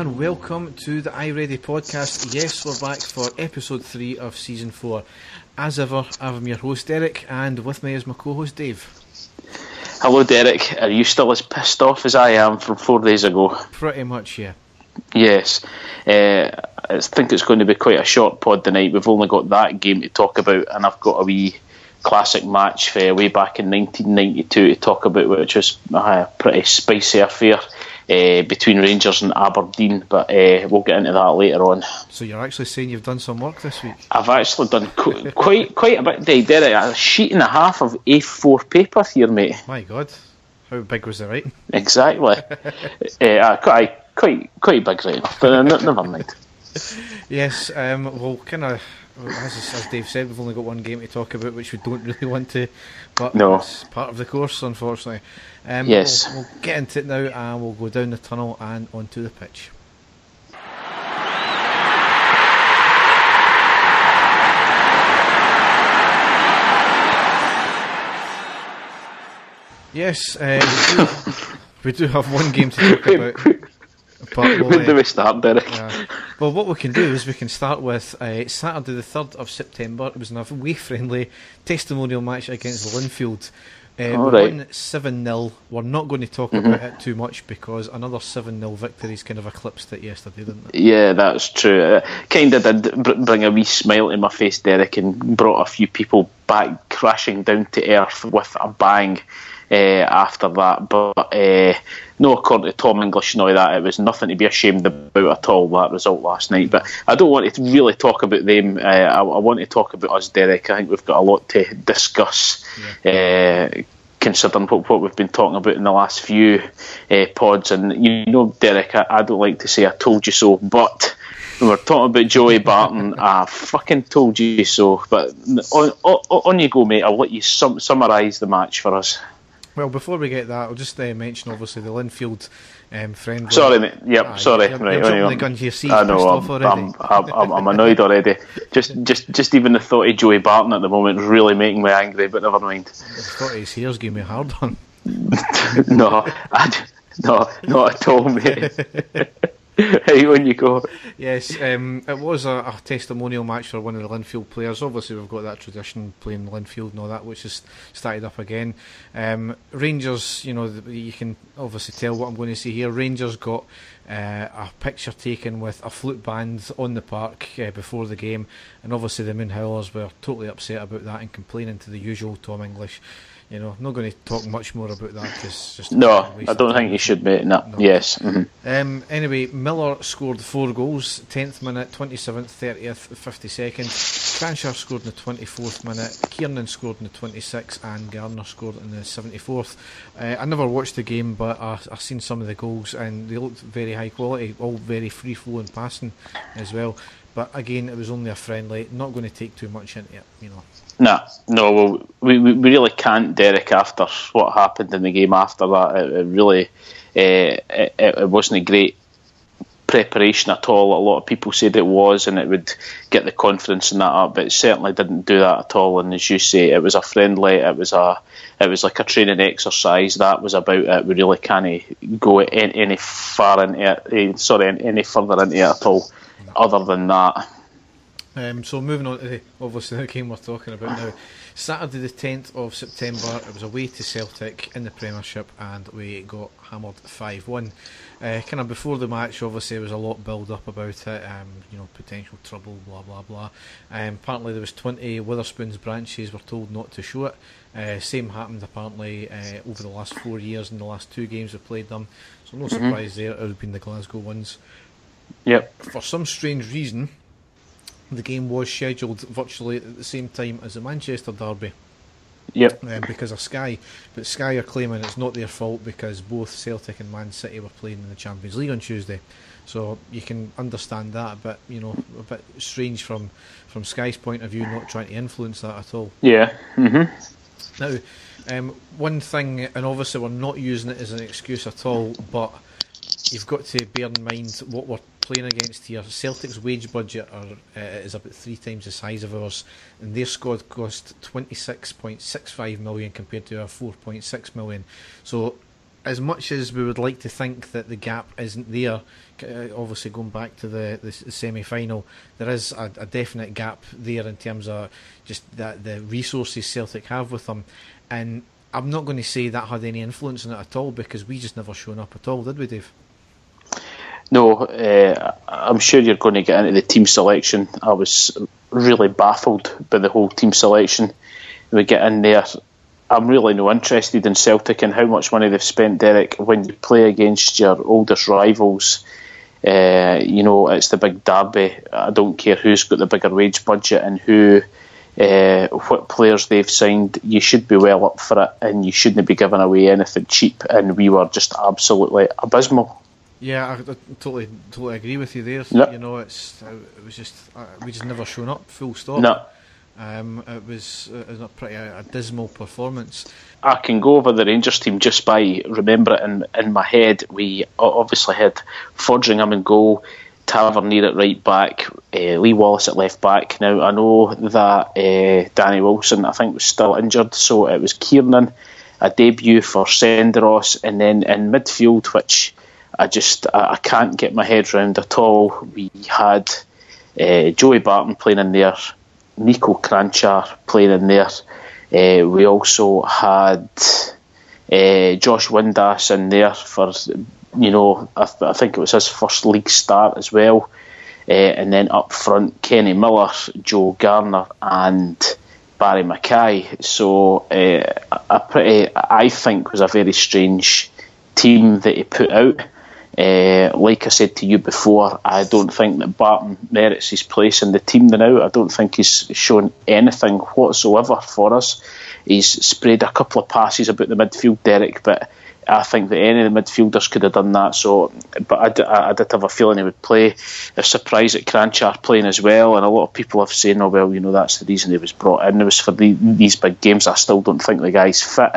and welcome to the iReady podcast. Yes, we're back for episode 3 of season 4. As ever, I'm your host Derek, and with me is my co-host Dave. Hello Derek, are you still as pissed off as I am from 4 days ago? Pretty much, yeah. Yes. I think it's going to be quite a short pod tonight. We've only got that game to talk about, and I've got a wee classic match way back in 1992 to talk about, which was a pretty spicy affair between Rangers and Aberdeen, but we'll get into that later on. So you're actually saying you've done some work this week? I've actually done quite a bit. Derek, a sheet and a half of A4 paper here, mate. My God, how big was the writing? Exactly. Quite big writing, but never mind. Yes, well, kind of, as Dave said, we've only got one game to talk about, which we don't really want to, but no. It's part of the course, unfortunately. Yes. We'll get into it now, and we'll go down the tunnel and onto the pitch. Yes, we do have one game to talk about. But when do we start, Derek? Well, what we can do is we can start with Saturday the 3rd of September. It was an away-friendly testimonial match against Linfield. We won 7-0. We're not going to talk about it too much because another 7-0 victories kind of eclipsed it yesterday, didn't it? Yeah, that's true. Kind of did bring a wee smile to my face, Derek, and brought a few people back crashing down to earth with a bang after that. But no, according to Tom English and all that, it was nothing to be ashamed about at all, that result last night. But I don't want to really talk about them. I want to talk about us, Derek. I think we've got a lot to discuss, considering what we've been talking about in the last few pods. And you know, Derek, I don't like to say I told you so, but when we're talking about Joey Barton, I fucking told you so. But on you go, mate. I'll let you summarise the match for us. Well, before we get that, I'll just mention, obviously, the Linfield friendly. Sorry, mate. Yep, sorry. You're right, jumping the gun to your seat. I know. I'm annoyed already. Just even the thought of Joey Barton at the moment is really making me angry. But never mind. I thought his hair's giving me a hard on. No, not at all, mate. Hey, on you go. Yes, it was a testimonial match for one of the Linfield players. Obviously, we've got that tradition playing Linfield and all that, which has started up again. Rangers, you know, you can obviously tell what I'm going to say here. Rangers got a picture taken with a flute band on the park before the game, and obviously the Moon Howlers were totally upset about that and complaining to the usual Tom English. You know, I'm not going to talk much more about that because just no, I don't think you should, mate. No. Yes. Mm-hmm. Anyway, Miller scored 4 goals: 10th minute, 27th, 30th, 52nd. Cranshire scored in the 24th minute. Kiernan scored in the 26th, and Gardner scored in the 74th. I never watched the game, but I've seen some of the goals, and they looked very high quality, all very free flowing passing as well. But again, it was only a friendly. Not going to take too much into it, you know. No. Well, we really can't, Derek. After what happened in the game after that, it really it wasn't a great preparation at all. A lot of people said it was, and it would get the confidence in that up, but it certainly didn't do that at all. And as you say, it was a friendly. It was like a training exercise. That was about it. We really can't go any further into it at all, other than that. So moving on to the game we're talking about now. Saturday the 10th of September, it was away to Celtic in the Premiership, and we got hammered 5-1. Kind of before the match, obviously there was a lot build up about it, you know, potential trouble, blah blah blah. Apparently there was 20 Witherspoon's branches were told not to show it. Same happened apparently over the last 4 years in the last 2 games we played them, so no surprise there. It would have been the Glasgow ones. Yep. For some strange reason, the game was scheduled virtually at the same time as the Manchester derby. Yep. Because of Sky. But Sky are claiming it's not their fault because both Celtic and Man City were playing in the Champions League on Tuesday. So you can understand that, but you know, a bit strange from Sky's point of view, not trying to influence that at all. Yeah. Now, one thing, and obviously we're not using it as an excuse at all, but you've got to bear in mind what we're playing against here. Celtic's wage budget is about 3 times the size of ours, and their squad cost 26.65 million compared to our 4.6 million. So as much as we would like to think that the gap isn't there, obviously going back to the semi-final, there is a definite gap there in terms of just that the resources Celtic have with them, and I'm not going to say that had any influence on it at all, because we just never shown up at all, did we, Dave? No, I'm sure you're going to get into the team selection. I was really baffled by the whole team selection. We get in there, I'm really no interested in Celtic and how much money they've spent, Derek. When you play against your oldest rivals, it's the big derby. I don't care who's got the bigger wage budget and what players they've signed. You should be well up for it, and you shouldn't be giving away anything cheap. And we were just absolutely abysmal. Yeah, I totally agree with you there. Yep. It was just we just never shown up. Full stop. No. It was a dismal performance. I can go over the Rangers team just by remembering in my head. We obviously had Fodringham in goal, Tavernier at right back, Lee Wallace at left back. Now I know that Danny Wilson, I think, was still injured, so it was Kiernan, a debut for Senderos, and then in midfield, which I can't get my head round at all. We had Joey Barton playing in there, Nico Kranjčar playing in there. We also had Josh Windass in there for, I think it was his first league start as well. And then up front, Kenny Miller, Joe Garner and Barry Mackay. So I think was a very strange team that he put out. Like I said to you before, I don't think that Barton merits his place in the team now. I don't think he's shown anything whatsoever for us. He's sprayed a couple of passes about the midfield, Derek, but I think that any of the midfielders could have done that. But I did have a feeling he would play. I was surprised at Kranjčar playing as well, and a lot of people have said, that's the reason he was brought in. It was for these big games. I still don't think the guy's fit.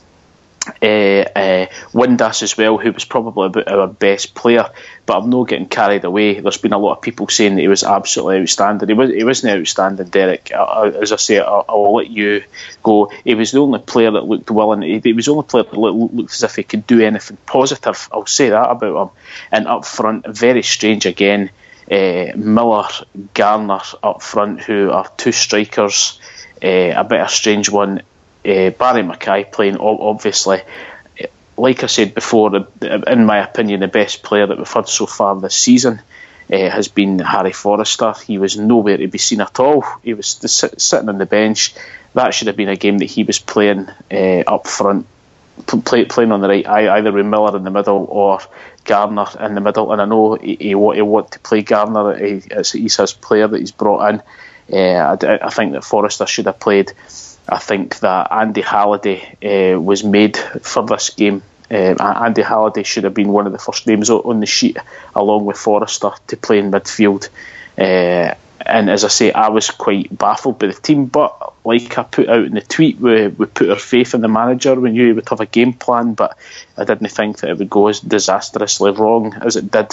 Windass as well, who was probably our best player, but I'm not getting carried away. There's been a lot of people saying that he was absolutely outstanding. He wasn't outstanding, Derek. As I say, I'll let you go. He was the only player that looked willing. He was the only player that looked as if he could do anything positive. I'll say that about him. And up front, very strange again. Miller, Garner up front, who are two strikers. A bit of a strange one. Barry Mackay playing, obviously, like I said before, in my opinion, the best player that we've had so far this season has been Harry Forrester. He was nowhere to be seen at all. He was sitting on the bench. That should have been a game that he was playing up front, playing on the right, either with Miller in the middle or Garner in the middle. And I know he want to play Garner. He's his player that he's brought in. I think that Forrester should have played. I think that Andy Halliday was made for this game. Andy Halliday should have been one of the first names on the sheet, along with Forrester, to play in midfield. And as I say, I was quite baffled by the team. But like I put out in the tweet, we put our faith in the manager. We knew he would have a game plan, but I didn't think that it would go as disastrously wrong as it did.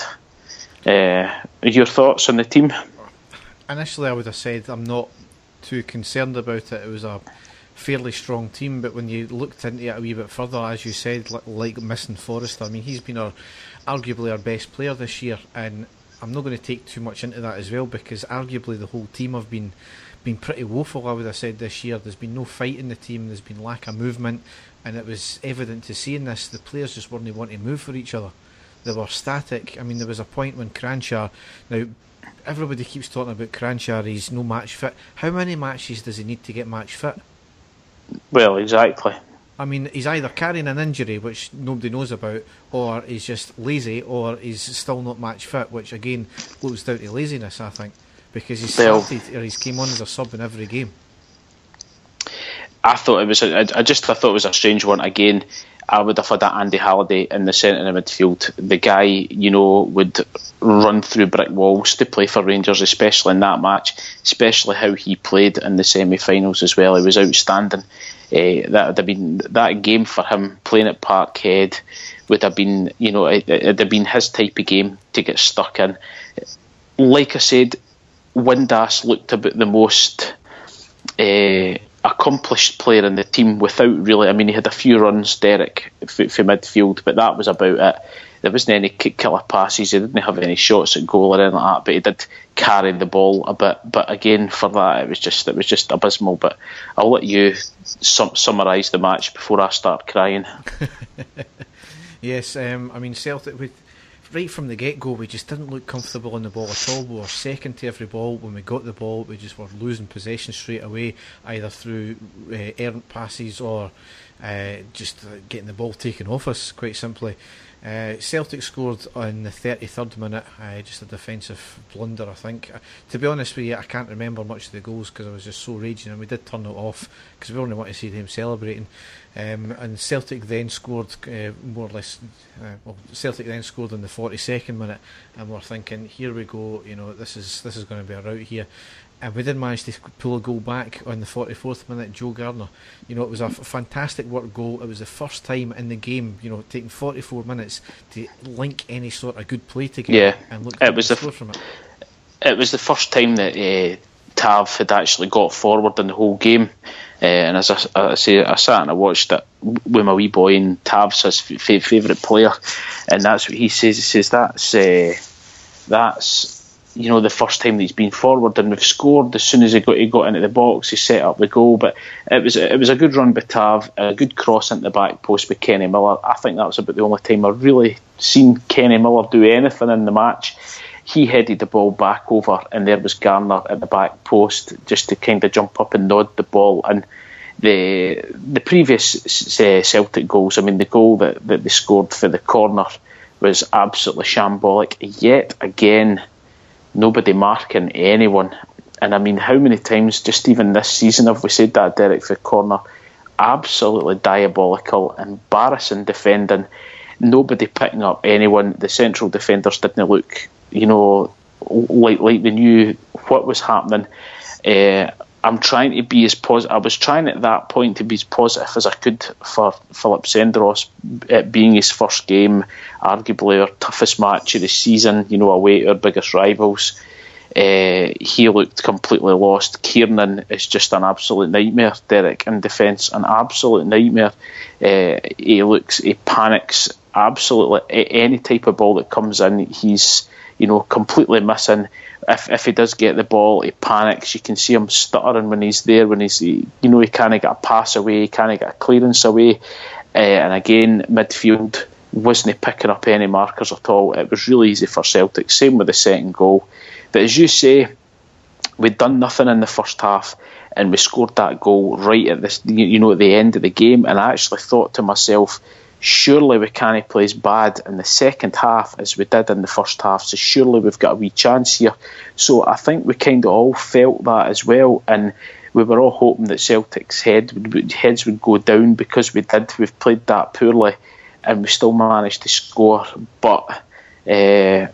Your thoughts on the team? Initially, I would have said I'm not too concerned about it. It was a fairly strong team, but when you looked into it a wee bit further, as you said, like missing Forrester, I mean, he's been arguably our best player this year, and I'm not going to take too much into that as well, because arguably the whole team have been pretty woeful, I would have said, this year. There's been no fight in the team, there's been lack of movement, and it was evident to see in this, the players just weren't wanting to move for each other. They were static. I mean, there was a point when Kranjčar, now everybody keeps talking about Kranjčar, he's no match fit. How many matches does he need to get match fit? Well, exactly. I mean, he's either carrying an injury, which nobody knows about, or he's just lazy, or he's still not match fit, which again goes down to laziness, I think, because he's came on as a sub in every game. I thought it was a strange one again. I would have had that Andy Halliday in the centre of the midfield. The guy, would run through brick walls to play for Rangers, especially in that match, especially how he played in the semi-finals as well. He was outstanding. That would have been that game for him, playing at Parkhead, would have been, it'd have been his type of game to get stuck in. Like I said, Windass looked about the most accomplished player in the team without really. I mean, he had a few runs, Derek, for midfield, but that was about it. There wasn't any killer passes. He didn't have any shots at goal or anything like that, but he did carry the ball a bit. But again, for that, it was just abysmal. But I'll let you summarise the match before I start crying. Yes, I mean, Celtic, right from the get-go, we just didn't look comfortable on the ball at all. We were second to every ball. When we got the ball, we just were losing possession straight away, either through errant passes or just getting the ball taken off us, quite simply. Celtic scored on the 33rd minute, just a defensive blunder, I think. To be honest with you, I can't remember much of the goals because I was just so raging, and we did turn it off because we only want to see them celebrating. And Celtic then scored more or less. Celtic then scored in the 42nd minute, and we're thinking, here we go. This is going to be a rout here. And we did manage to pull a goal back on the 44th minute. Joe Gardner, it was a fantastic work goal. It was the first time in the game, taking 44 minutes to link any sort of good play together. Yeah, and look, it was from it. It was the first time that Tav had actually got forward in the whole game. And as I sat and I watched it with my wee boy, and Tav's his favourite player, and that's what he says. He says that's the first time that he's been forward, and we've scored as soon as he got into the box. He set up the goal, but it was a good run by Tav, a good cross into the back post by Kenny Miller. I think that was about the only time I've really seen Kenny Miller do anything in the match. He headed the ball back over, and there was Garner at the back post just to kind of jump up and nod the ball. And the previous Celtic goals, I mean, the goal that they scored for the corner was absolutely shambolic. Yet again, nobody marking anyone. And I mean, how many times just even this season have we said that, Derek, for corner? Absolutely diabolical, embarrassing defending. Nobody picking up anyone. The central defenders didn't look, like they knew what was happening. I'm trying to be as positive. I was trying at that point to be as positive as I could for Philip Senderos, it being his first game, arguably our toughest match of the season, away to our biggest rivals. He looked completely lost. Kiernan is just an absolute nightmare, Derek, in defence, an absolute nightmare. He panics absolutely. Any type of ball that comes in, he's completely missing. If he does get the ball, he panics. You can see him stuttering when he's there. When he can't get a pass away, he can't get a clearance away. And again, midfield wasn't picking up any markers at all. It was really easy for Celtic. Same with the second goal. But as you say, we'd done nothing in the first half, and we scored that goal right at this, at the end of the game. And I actually thought to myself, surely we can't play as bad in the second half as we did in the first half, so surely we've got a wee chance here. So I think we kind of all felt that as well, and we were all hoping that Celtic's heads would go down, because we've played that poorly and we still managed to score. But into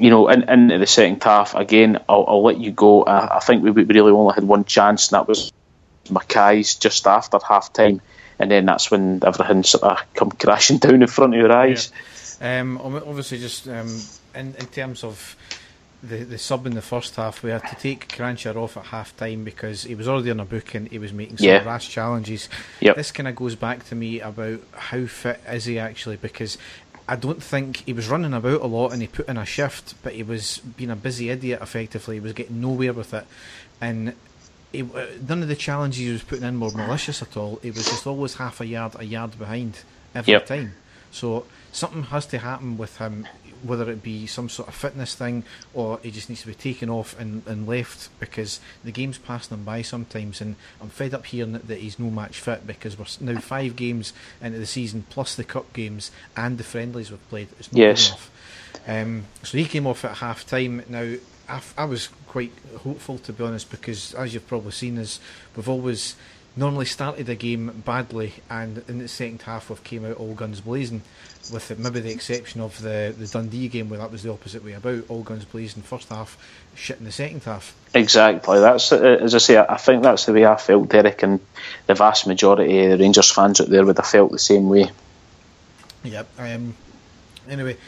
the second half, again, I'll let you go. I think we really only had one chance, and that was Mackay's just after half time. And then that's when everything sort of come crashing down in front of your eyes. Yeah. Obviously, just in terms of the sub in the first half, we had to take Kranjčar off at half time because he was already on a booking. He was making some rash challenges. Yep. This kind of goes back to me about how fit is he actually, because I don't think he was running about a lot and he put in a shift, but he was being a busy idiot effectively. He was getting nowhere with it, and none of the challenges he was putting in were malicious at all. It was just always half a yard behind every time. So something has to happen with him, whether it be some sort of fitness thing or he just needs to be taken off and left, because the game's passing him by sometimes, and I'm fed up hearing that he's no match fit, because we're now 5 games into the season plus the cup games and the friendlies we've played. It's not good enough. So he came off at half time. Now I was quite hopeful, to be honest, because as you've probably seen, we've always normally started a game badly, and in the second half we've came out all guns blazing, with maybe the exception of the Dundee game where that was the opposite way about, all guns blazing first half, shit in the second half. Exactly, that's, as I say, I think that's the way I felt, Derek, and the vast majority of the Rangers fans out there would have felt the same way. Yep. Anyway,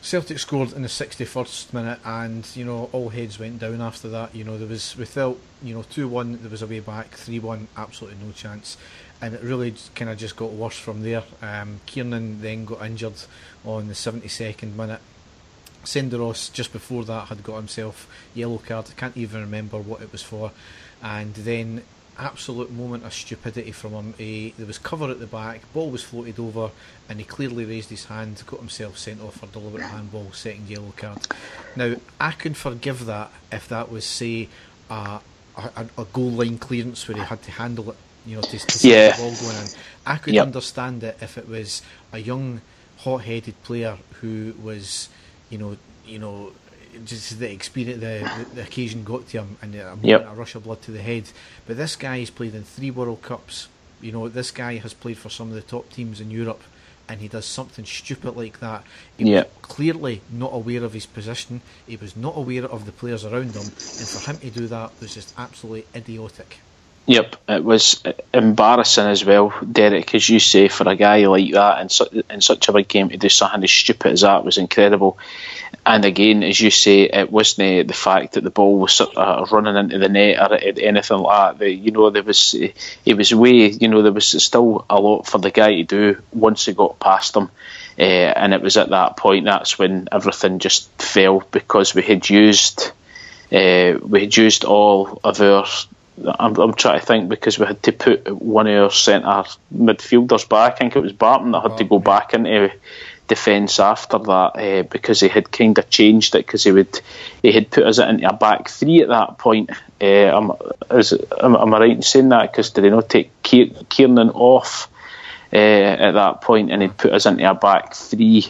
Celtic scored in the 61st minute, and all heads went down after that. There was, we felt 2-1 there was a way back, 3-1 absolutely no chance, and it really kind of just got worse from there. Kiernan then got injured on the 72nd minute. Senderos just before that had got himself yellow card. I can't even remember what it was for, and then absolute moment of stupidity from him. There was cover at the back, ball was floated over, and he clearly raised his hand, got himself sent off for deliberate handball, second yellow card. Now I can forgive that if that was, say, a goal line clearance where he had to handle it, to stop the ball going in. I could understand it if it was a young hot-headed player who was just the experience, the occasion got to him, and a rush of blood to the head. But this guy has played in 3 World Cups. This guy has played for some of the top teams in Europe, and he does something stupid like that. He was clearly not aware of his position. He was not aware of the players around him, and for him to do that was just absolutely idiotic. Yep, it was embarrassing as well, Derek, as you say, for a guy like that in such a big game to do something as stupid as that was incredible. And again, as you say, it wasn't the fact that the ball was running into the net or anything like that. There was still a lot for the guy to do once he got past him. And it was at that point that's when everything just fell, because we had used all of our. I'm trying to think, because we had to put one of our centre midfielders back. I think it was Barton that had to go back into defence after that, because he had kind of changed it, because he had put us into a back 3 at that point. Am I right in saying that? Because did he not take Kiernan off at that point, and he'd put us into a back 3?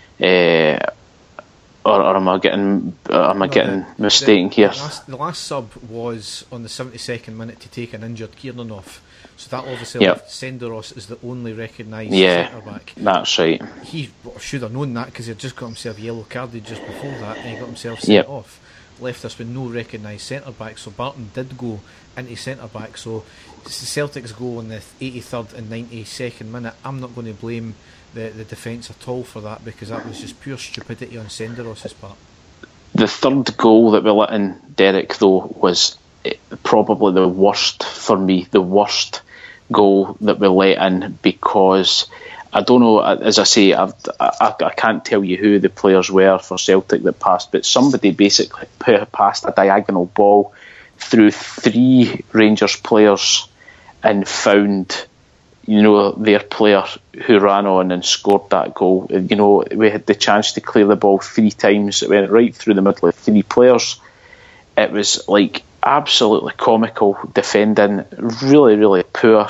Or am I getting mistaken here? The last sub was on the 72nd minute to take an injured Kiernan off. So that obviously left Senderos as the only recognised centre back. That's right. He should have known that, because he had just got himself yellow carded just before that, and he got himself sent off. Left us with no recognised centre back. So Barton did go into centre back. So Celtic's goal in the 83rd and 92nd minute, I'm not going to blame the defence at all for that, because that was just pure stupidity on Senderos' part. The third goal that we let in, Derek, though, was probably the worst for me, the worst goal that we let in, because I don't know, as I say, I can't tell you who the players were for Celtic that passed, but somebody basically passed a diagonal ball through 3 Rangers players and found their player who ran on and scored that goal. We had the chance to clear the ball 3 times. It went right through the middle of 3 players. It was like absolutely comical defending, really, really poor,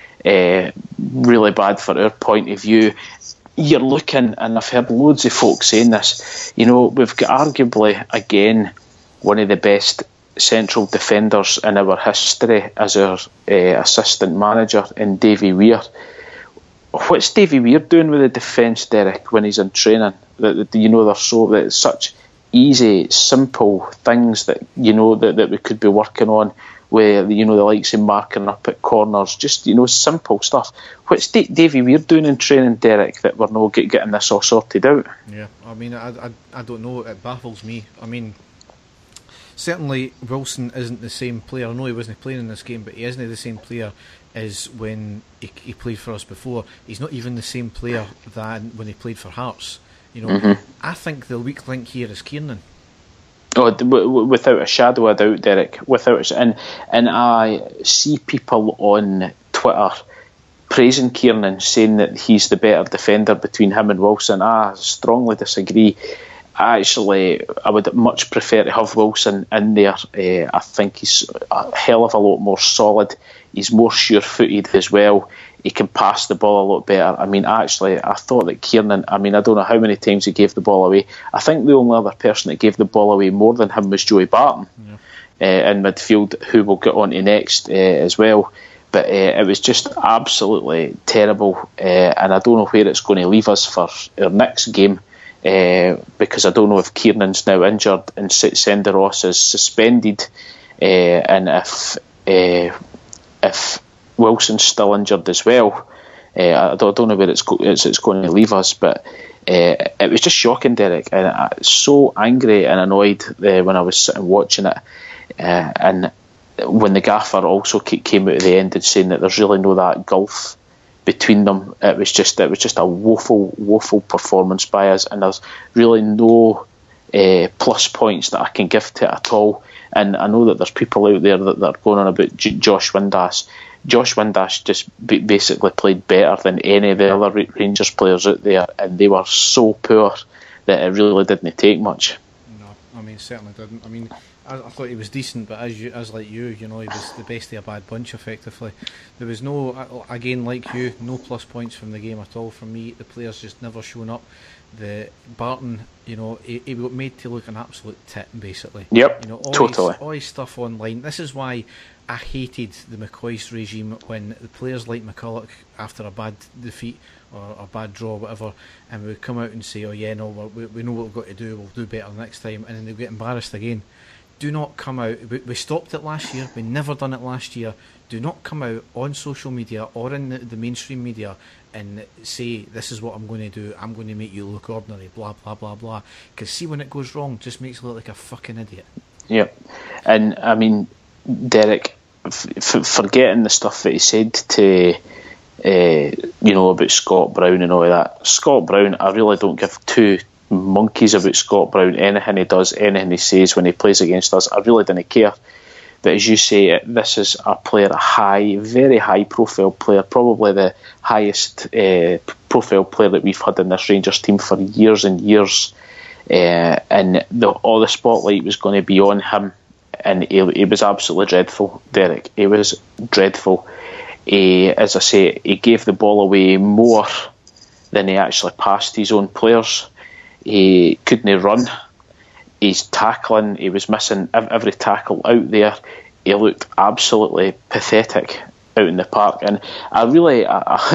really bad for our point of view. You're looking, and I've heard loads of folks saying this, we've got arguably, again, one of the best central defenders in our history as our assistant manager in Davy Weir. What's Davy Weir doing with the defence, Derek, when he's in training? They're such easy, simple things that that we could be working on, where the likes of marking up at corners, just simple stuff. What's Davy Weir doing in training, Derek, that we're not getting this all sorted out? Yeah, I mean, I don't know. It baffles me. I mean, certainly Wilson isn't the same player. I know he wasn't playing in this game, but he isn't the same player as when he played for us before. He's not even the same player than when he played for Hearts. I think the weak link here is Kiernan. Oh, without a shadow of doubt, Derek. And I see people on Twitter praising Kiernan, saying that he's the better defender between him and Wilson. I strongly disagree. I would much prefer to have Wilson in there. I think he's a hell of a lot more solid. He's more sure-footed as well. He can pass the ball a lot better. I mean, I thought that Kiernan, I don't know how many times he gave the ball away. I think the only other person that gave the ball away more than him was Joey Barton in midfield, who we'll get on to next as well. But it was just absolutely terrible. And I don't know where it's going to leave us for our next game. Because I don't know if Kiernan's now injured and Senderos is suspended, and if Wilson's still injured as well. I don't know where it's going to leave us, but It was just shocking, Derek, and I was so angry and annoyed when I was sitting watching it, and when the gaffer also came out at the end and saying that there's really no that gulf between them. It was just a woeful performance by us, and there's really no plus points that I can give to it at all. And I know that there's people out there that are going on about Josh Windass. Josh Windass just basically played better than any of the other Rangers players out there, and they were so poor that it really didn't take much. No, I mean, certainly didn't. I mean, I thought he was decent, but as like you know, he was the best of a bad bunch, effectively. There was no, again, like you, no plus points from the game at all from me. The players just never shown up. The Barton, you know, he got made to look an absolute tit, basically. Yep, you know, totally. All his stuff online. This is why I hated the McCoist regime, when the players like McCulloch, after a bad defeat or a bad draw, whatever, and we would come out and say, oh yeah, no, we know what we've got to do, we'll do better next time, and then they'll get embarrassed again. Do not come out. We stopped it last year. We never done it last year. Do not come out on social media or in the mainstream media and say, this is what I'm going to do. I'm going to make you look ordinary, blah, blah, blah, blah. Because see, when it goes wrong, it just makes you look like a fucking idiot. Yeah. And, I mean, Derek, forgetting the stuff that he said to, about Scott Brown and all that. Scott Brown, I really don't give two monkeys about Scott Brown. Anything he does, anything he says when he plays against us, I really didn't care. But as you say, this is a player, very high profile player, probably the highest profile player that we've had in this Rangers team for years and years, and all the spotlight was going to be on him, and he was absolutely dreadful, Derek. He was dreadful. As I say, he gave the ball away more than he actually passed his own players. He couldn't run. He's tackling. He was missing every tackle out there. He looked absolutely pathetic out in the park. And I really,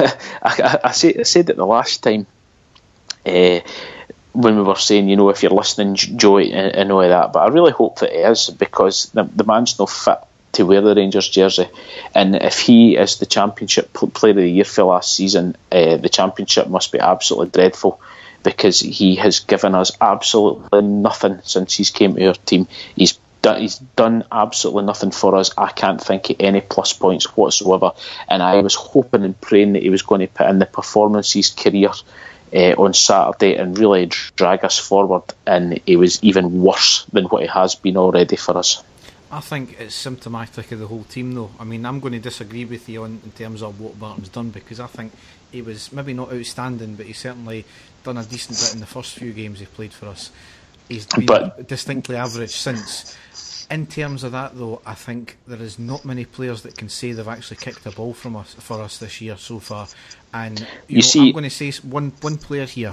I said it the last time when we were saying, you know, if you're listening, Joe, and all of that. But I really hope that he is, because the man's not fit to wear the Rangers jersey. And if he is the Championship Player of the Year for last season, the Championship must be absolutely dreadful, because he has given us absolutely nothing since he's came to our team. He's done absolutely nothing for us. I can't think of any plus points whatsoever, and I was hoping and praying that he was going to put in the performance his career on Saturday and really drag us forward, and he was even worse than what he has been already for us. I think it's symptomatic of the whole team, though. I mean, I'm going to disagree with you in terms of what Barton's done, because I think he was maybe not outstanding, but he certainly done a decent bit in the first few games he played for us. He's been distinctly average since. In terms of that, though, I think there is not many players that can say they've actually kicked a ball for us this year so far. And I'm going to say one player here,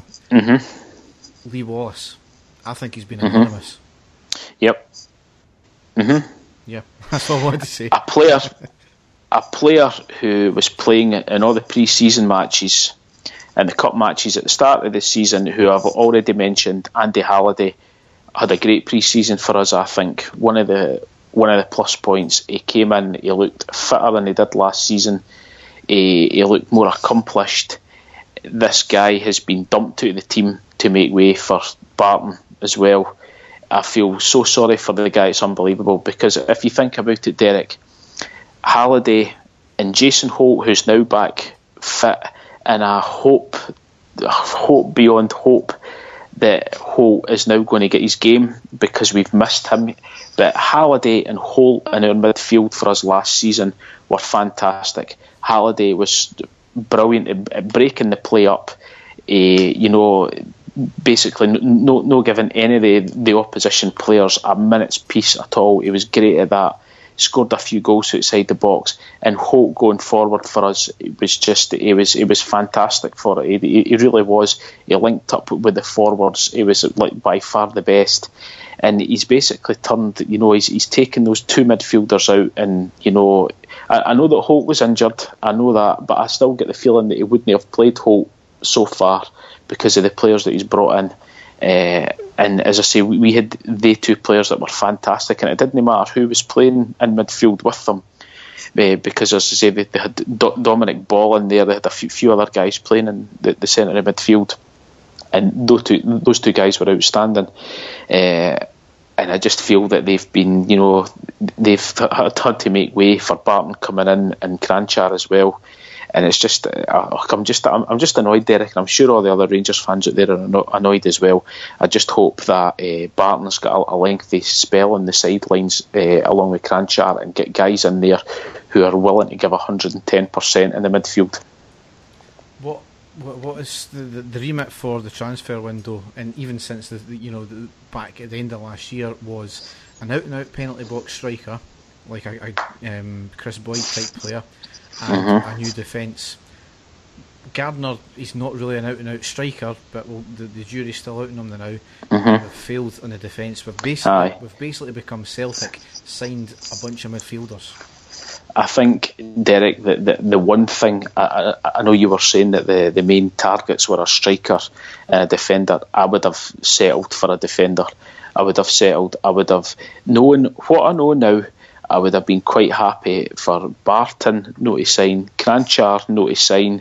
Lee Wallace. I think he's been anonymous. Yep. Yeah, that's all I wanted to say. A player who was playing in all the pre-season matches and the cup matches at the start of the season, who I've already mentioned, Andy Halliday, had a great pre-season for us. I think one of the plus points, he came in, he looked fitter than he did last season. He looked more accomplished. This guy has been dumped out of the team to make way for Barton as well. I feel so sorry for the guy. It's unbelievable, because if you think about it, Derek, Halliday and Jason Holt, who's now back fit, and I hope beyond hope that Holt is now going to get his game, because we've missed him. But Halliday and Holt in our midfield for us last season were fantastic. Halliday was brilliant at breaking the play up, basically no giving any of the opposition players a minute's peace at all. He was great at that. Scored a few goals outside the box, and Holt going forward for us, it was fantastic for it. He really was. He linked up with the forwards. He was like by far the best, and he's basically turned. He's taken those two midfielders out, and I know that Holt was injured. I know that, but I still get the feeling that he wouldn't have played Holt so far because of the players that he's brought in. And as I say, we had the two players that were fantastic, and it didn't matter who was playing in midfield with them, because as I say, they had Dominic Ball in there. They had a few other guys playing in the centre of midfield, and those two guys were outstanding. And I just feel that they've been, they've had to make way for Barton coming in and Kranjčar as well. And it's just, I'm just annoyed, Derek, and I'm sure all the other Rangers fans out there are annoyed as well. I just hope that Barton's got a lengthy spell on the sidelines along with Kranjčar, and get guys in there who are willing to give 110% in the midfield. What is the remit for the transfer window, and even since the back at the end of last year, was an out-and-out penalty box striker, like a Chris Boyd type player, and a new defence. Gardner, he's not really an out-and-out striker, but the jury's still out on him now. We've failed on the defence. We've basically become Celtic, signed a bunch of midfielders. I think, Derek, that the one thing, I know you were saying that the main targets were a striker and a defender. I would have settled for a defender. Knowing what I know now, I would have been quite happy for Barton not to sign, Kranjčar not to sign,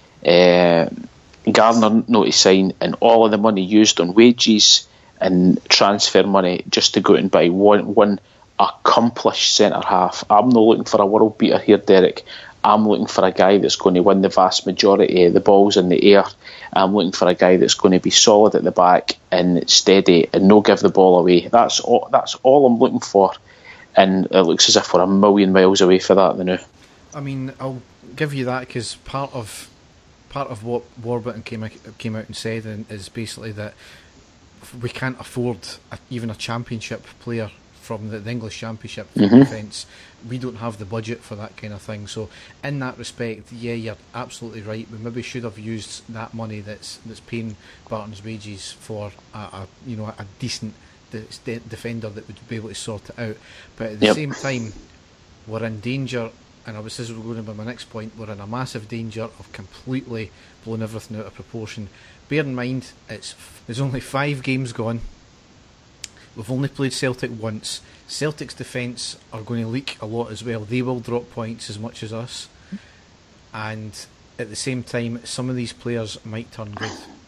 Gardner not to sign, and all of the money used on wages and transfer money just to go out and buy one accomplished centre half. I'm not looking for a world beater here, Derek. I'm looking for a guy that's going to win the vast majority of the balls in the air. I'm looking for a guy that's going to be solid at the back and steady and not give the ball away. That's all I'm looking for, and it looks as if we're a million miles away for that now. I mean, I'll give you that, because part of what Warburton came out and said is basically that we can't afford even a championship player from the English Championship for defence. We don't have the budget for that kind of thing. So in that respect, yeah, you're absolutely right. We maybe should have used that money that's paying Barton's wages for a decent defender that would be able to sort it out. But at the same time, we're in danger, and this is going to be my next point, we're in a massive danger of completely blowing everything out of proportion. Bear in mind, there's only 5 games gone. We've only played Celtic once. Celtic's defence are going to leak a lot as well. They will drop points as much as us. And at the same time, some of these players might turn good.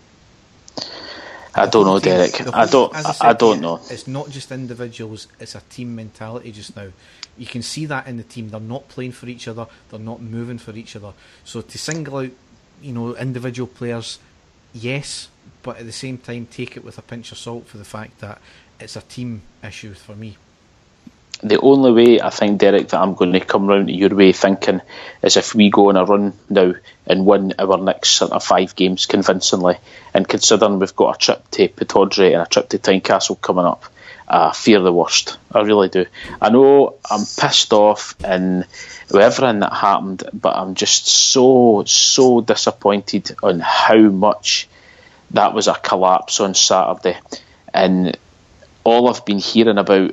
I don't know, Derek. I don't know. It's not just individuals, it's a team mentality just now. You can see that in the team. They're not playing for each other, they're not moving for each other. So to single out, individual players, yes, but at the same time take it with a pinch of salt for the fact that it's a team issue for me. The only way I think, Derek, that I'm going to come round to your way of thinking is if we go on a run now and win our next sort of 5 games convincingly, and considering we've got a trip to Pittodrie and a trip to Tynecastle coming up, I fear the worst. I really do. I know I'm pissed off and with everything that happened, but I'm just so disappointed on how much that was a collapse on Saturday. And all I've been hearing about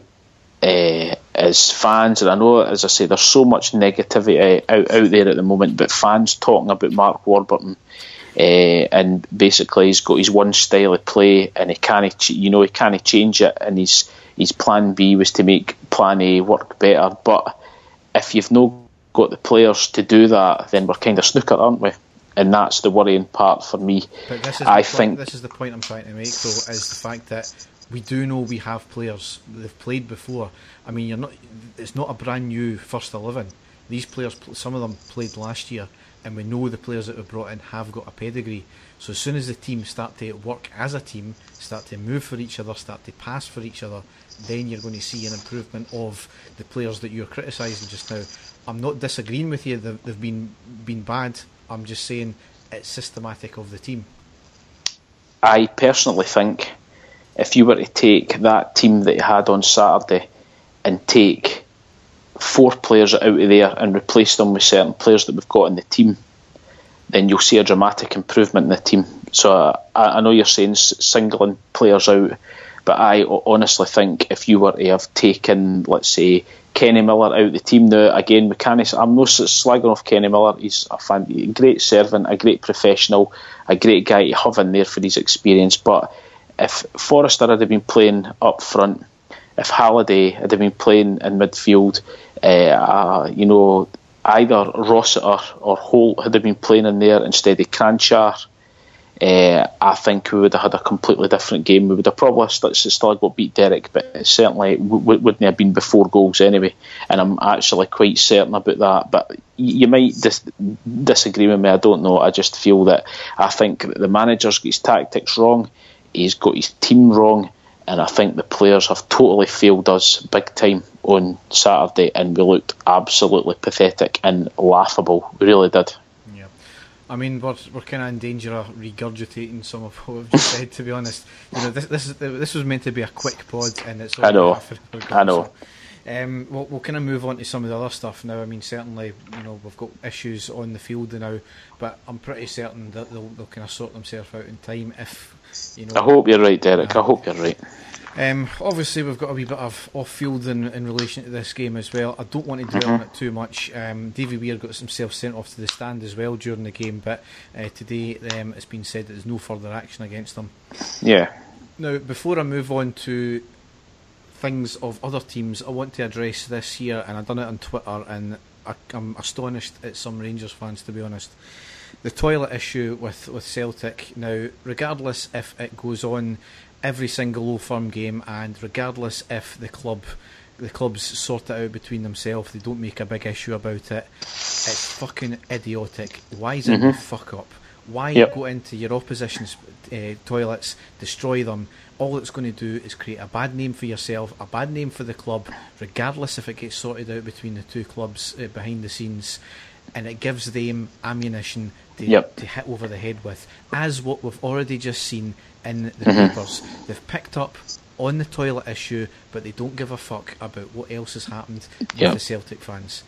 is fans, and I know, as I say, there's so much negativity out there at the moment, but fans talking about Mark Warburton, and basically he's got his one style of play, and he can't change it, and his plan B was to make plan A work better. But if you've not got the players to do that, then we're kind of snookered, aren't we? And that's the worrying part for me. But this is the point I'm trying to make, though, is the fact that we do know we have players. They've played before. I mean, it's not a brand new first 11. These players, some of them played last year, and we know the players that we've brought in have got a pedigree. So as soon as the team start to work as a team, start to move for each other, start to pass for each other, then you're going to see an improvement of the players that you're criticising just now. I'm not disagreeing with you. They've been bad. I'm just saying it's systematic of the team. I personally think if you were to take that team that you had on Saturday and take 4 players out of there and replace them with certain players that we've got in the team, then you'll see a dramatic improvement in the team. So I know you're saying singling players out, but I honestly think if you were to have taken, let's say, Kenny Miller out of the team now, again, I'm not slagging off Kenny Miller. He's a great servant, a great professional, a great guy to have in there for his experience. But if Forrester had been playing up front, if Halliday had been playing in midfield, either Rossiter or Holt had been playing in there instead of Kranjčar, I think we would have had a completely different game. We would have probably still got beat Derek, but it certainly wouldn't have been before goals anyway. And I'm actually quite certain about that. But you might disagree with me, I don't know. I just feel that I think that the manager's got his tactics wrong, he's got his team wrong, and I think the players have totally failed us big time on Saturday, and we looked absolutely pathetic and laughable. We really did. Yeah, I mean, we're kind of in danger of regurgitating some of what we've just said. To be honest, this was meant to be a quick pod, and it's all I know. We'll kind of move on to some of the other stuff now. I mean, certainly, we've got issues on the field now, but I'm pretty certain that they'll kind of sort themselves out in time. If I hope you're right, Derek. I hope you're right. Obviously, we've got a wee bit of off-field in relation to this game as well. I don't want to dwell on it too much. Davy Weir got himself sent off to the stand as well during the game, but today it's been said that there's no further action against him. Yeah. Now, before I move on to things of other teams, I want to address this here, and I've done it on Twitter, and I'm astonished at some Rangers fans, to be honest. The toilet issue with Celtic. Now, regardless if it goes on every single Old Firm game, and regardless if the clubs sort it out between themselves, they don't make a big issue about it, it's fucking idiotic. Why is it the fuck up? Why go into your opposition's toilets, destroy them? All it's going to do is create a bad name for yourself, a bad name for the club, regardless if it gets sorted out between the two clubs behind the scenes, and it gives them ammunition to hit over the head with, as what we've already just seen in the papers. They've picked up on the toilet issue, but they don't give a fuck about what else has happened with the Celtic fans.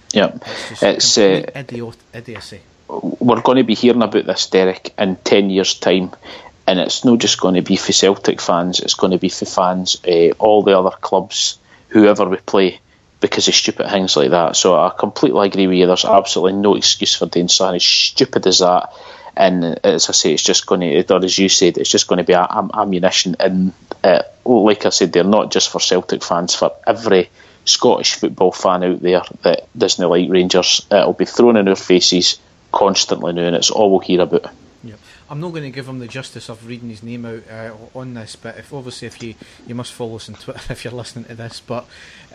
It's complete idiocy. We're going to be hearing about this, Derek, in 10 years' time, and it's not just going to be for Celtic fans, it's going to be for fans, all the other clubs, whoever we play, because of stupid things like that. So I completely agree with you. There's absolutely no excuse for doing something as stupid as that. And as I say, it's just going to, or as you said, it's just going to be ammunition. And like I said, they're not just for Celtic fans, for every Scottish football fan out there that doesn't like Rangers. It'll be thrown in our faces constantly now, and it's all we'll hear about. Yeah. I'm not going to give him the justice of reading his name out on this, but if you must follow us on Twitter if you're listening to this, but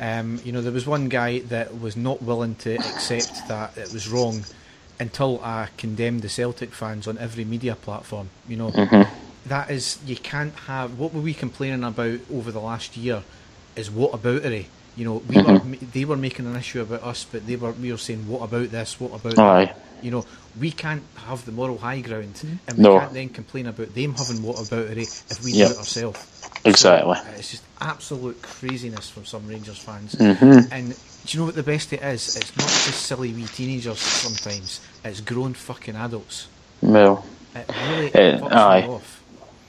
there was one guy that was not willing to accept that it was wrong until I condemned the Celtic fans on every media platform. That is, you can't have, what were we complaining about over the last year is whataboutery. They were making an issue about us, but we were saying, what about this, what about that? We can't have the moral high ground, and we can't then complain about them having whataboutery if we do it ourselves. Exactly. So, it's just absolute craziness from some Rangers fans. And do you know what the best it is? It's not just silly wee teenagers sometimes, it's grown fucking adults. Well, it really fucks me off.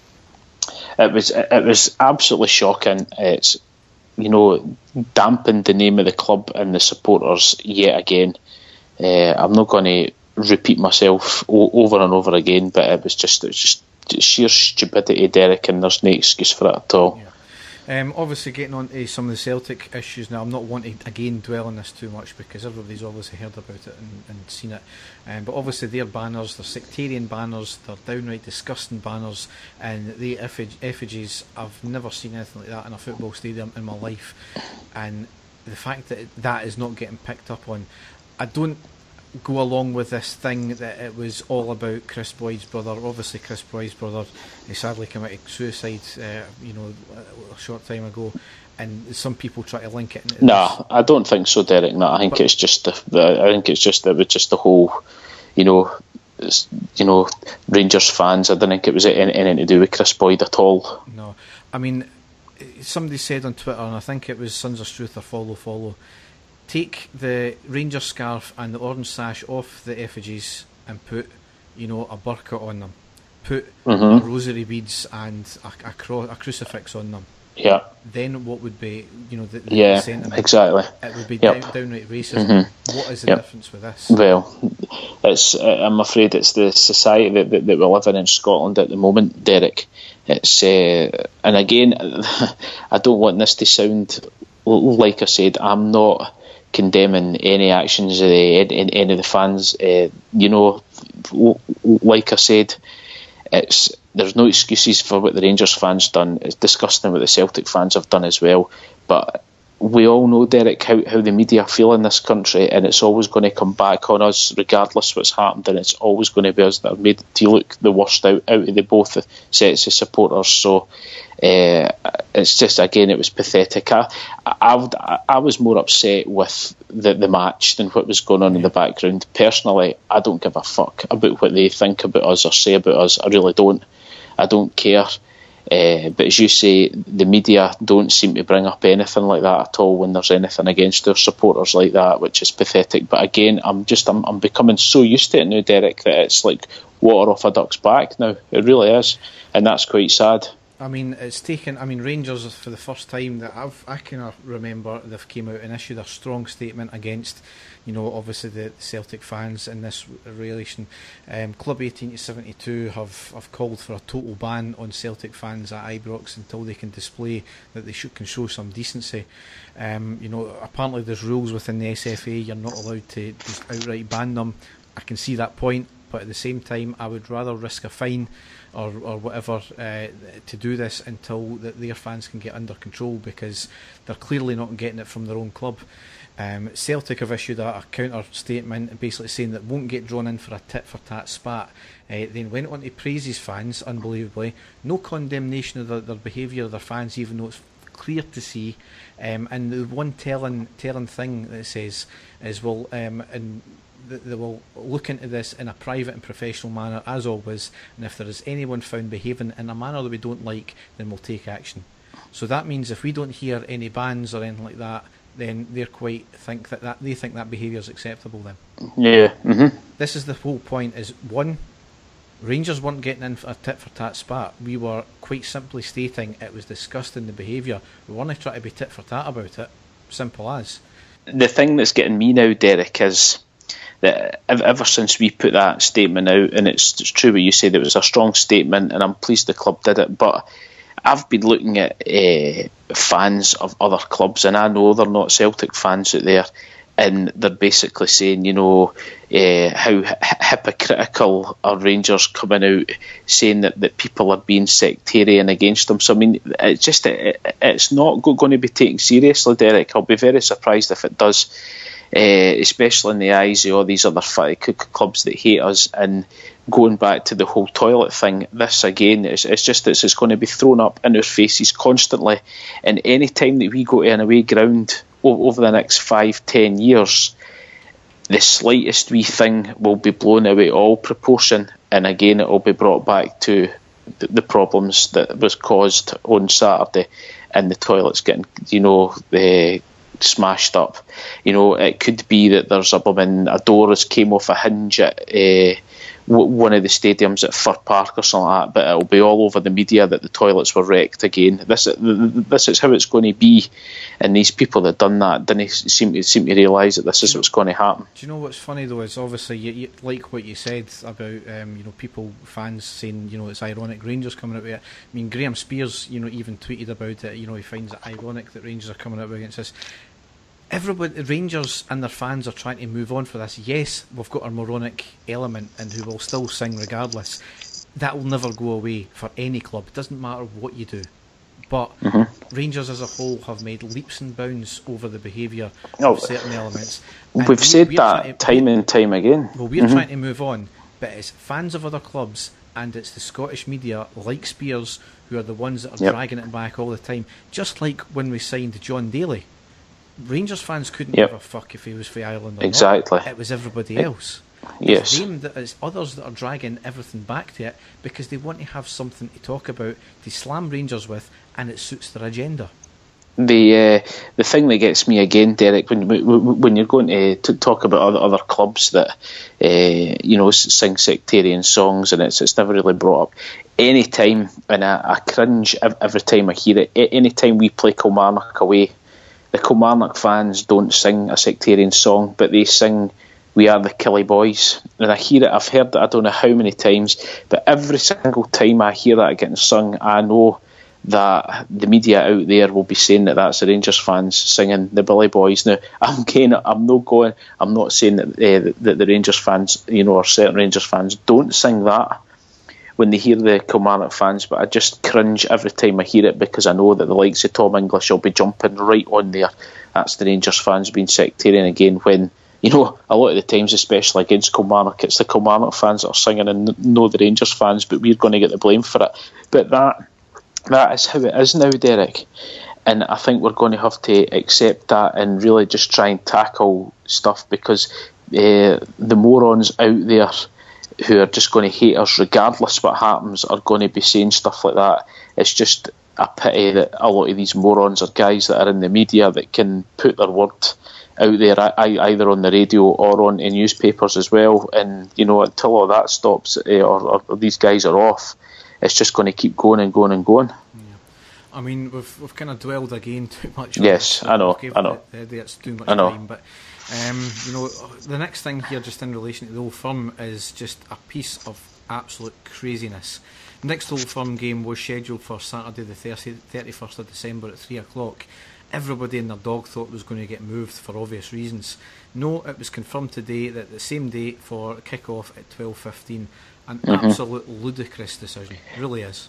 It was absolutely shocking. It's dampened the name of the club and the supporters yet again. I'm not going to repeat myself over and over again, but it was just sheer stupidity, Derek, and there's no excuse for it at all. Obviously, getting on to some of the Celtic issues now, I'm not wanting to again dwell on this too much because everybody's obviously heard about it and seen it. But obviously, their banners, they're sectarian banners, they're downright disgusting banners, and the effigies, I've never seen anything like that in a football stadium in my life. And the fact that is not getting picked up on, I don't go along with this thing that it was all about Chris Boyd's brother. Obviously, Chris Boyd's brother, he sadly committed suicide, a short time ago, and some people try to link it. No, I don't think so, Derek. No, I think it's just the whole, Rangers fans. I don't think it was anything to do with Chris Boyd at all. No, I mean, somebody said on Twitter, and I think it was Sons of Struth or follow. Take the Rangers scarf and the orange sash off the effigies and put, a burqa on them. Put rosary beads and a crucifix on them. Yeah. Then what would be, the sentiment? Exactly. It would be downright racism. What is the difference with this? Well, I'm afraid it's the society that we live in Scotland at the moment, Derek. It's and again, I don't want this to sound like I said. I'm not condemning any actions of any of the fans. Like I said, there's no excuses for what the Rangers fans done. It's disgusting what the Celtic fans have done as well. But we all know, Derek, how the media feel in this country, and it's always going to come back on us regardless what's happened, and it's always going to be us that have made to look the worst out of the both sets of supporters. So it's just, again, it was pathetic. I was more upset with the match than what was going on in the background. Personally, I don't give a fuck about what they think about us or say about us. I really don't. I don't care. But as you say, the media don't seem to bring up anything like that at all when there's anything against their supporters like that, which is pathetic. But again, I'm becoming so used to it now, Derek, that it's like water off a duck's back now. It really is, and that's quite sad. I mean, Rangers, for the first time that I can remember, they've came out and issued a strong statement against, obviously the Celtic fans in this relation. Club 18-72 have called for a total ban on Celtic fans at Ibrox until they can display that they can show some decency. Apparently there's rules within the SFA, you're not allowed to just outright ban them. I can see that point, but at the same time I would rather risk a fine or whatever to do this until their fans can get under control, because they're clearly not getting it from their own club. Celtic have issued a counter statement basically saying that won't get drawn in for a tit-for-tat spat. Then went on to praise his fans, unbelievably. No condemnation of their behaviour of their fans, even though it's clear to see. And the one telling thing that it says is, they will look into this in a private and professional manner, as always, and if there is anyone found behaving in a manner that we don't like, then we'll take action. So that means if we don't hear any bans or anything like that, then they think that behaviour is acceptable then. Yeah. Mm-hmm. This is the whole point, is one, Rangers weren't getting in for a tit-for-tat spat. We were quite simply stating it was disgusting, the behaviour. We weren't trying to be tit-for-tat about it. Simple as. The thing that's getting me now, Derek, is that ever since we put that statement out, and it's true what you said, it was a strong statement, and I'm pleased the club did it, but I've been looking at fans of other clubs, and I know they're not Celtic fans out there, and they're basically saying, how hypocritical are Rangers coming out saying that people are being sectarian against them. So I mean, it's not going to be taken seriously, Derek. I'll be very surprised if it does. Especially in the eyes of all these other clubs that hate us. And going back to the whole toilet thing, this again, it's going to be thrown up in our faces constantly. And any time that we go to an away ground over the next 5-10 years, the slightest wee thing will be blown away all proportion, and again it will be brought back to the problems that was caused on Saturday, and the toilets getting smashed up. It could be that there's a door has came off a hinge at one of the stadiums at Fir Park or something like that, but it'll be all over the media that the toilets were wrecked again. This is how it's going to be, and these people that done that didn't seem to realise that this is what's going to happen. Do you know what's funny though is, obviously you like what you said about fans saying it's ironic Rangers coming out with it. I mean, Graham Spears even tweeted about it. He finds it ironic that Rangers are coming out against this. Everybody, Rangers and their fans are trying to move on for this. Yes, we've got our moronic element and who will still sing regardless. That will never go away for any club. It doesn't matter what you do. But Rangers as a whole have made leaps and bounds over the behaviour of certain elements. And we've said that time and time again. Well, we're trying to move on, but it's fans of other clubs and it's the Scottish media like Spears who are the ones that are dragging it back all the time. Just like when we signed John Daly. Rangers fans couldn't give a fuck if he was for Ireland or not. It was everybody else. Yes. It's others that are dragging everything back to it because they want to have something to talk about, to slam Rangers with, and it suits their agenda. The thing that gets me again, Derek, when you're going to talk about other clubs that sing sectarian songs, and it's never really brought up. Any time, and I cringe every time I hear it. Any time we play Kilmarnock away, the Kilmarnock fans don't sing a sectarian song, but they sing "We Are the Killie Boys," and I hear it. I've heard it I don't know how many times, but every single time I hear that getting sung, I know that the media out there will be saying that that's the Rangers fans singing the Billy Boys. Now, I'm not saying that the Rangers fans, or certain Rangers fans, don't sing that. when they hear the Kilmarnock fans, but I just cringe every time I hear it because I know that the likes of Tom English will be jumping right on there. That's the Rangers fans being sectarian again, when, you know, a lot of the times, especially against Kilmarnock, it's the Kilmarnock fans that are singing and no the Rangers fans, but we're going to get the blame for it. But that is how it is now, Derek. And I think we're going to have to accept that and really just try and tackle stuff, because the morons out there who are just going to hate us regardless what happens are going to be saying stuff like that. It's just a pity that a lot of these morons are guys that are in the media that can put their word out there either on the radio or on in newspapers as well. And, you know, until all that stops or these guys are off, it's just going to keep going and going and going. I mean, we've kind of dwelled again too much on yes, this. I know. It's too much time, but you know, the next thing here, just in relation to the Old Firm, is just a piece of absolute craziness. The next Old Firm game was scheduled for Saturday the 31st of December at 3 o'clock. Everybody and their dog thought it was going to get moved for obvious reasons. No, it was confirmed today that the same date for kick-off at 12:15. An absolute ludicrous decision. It really is.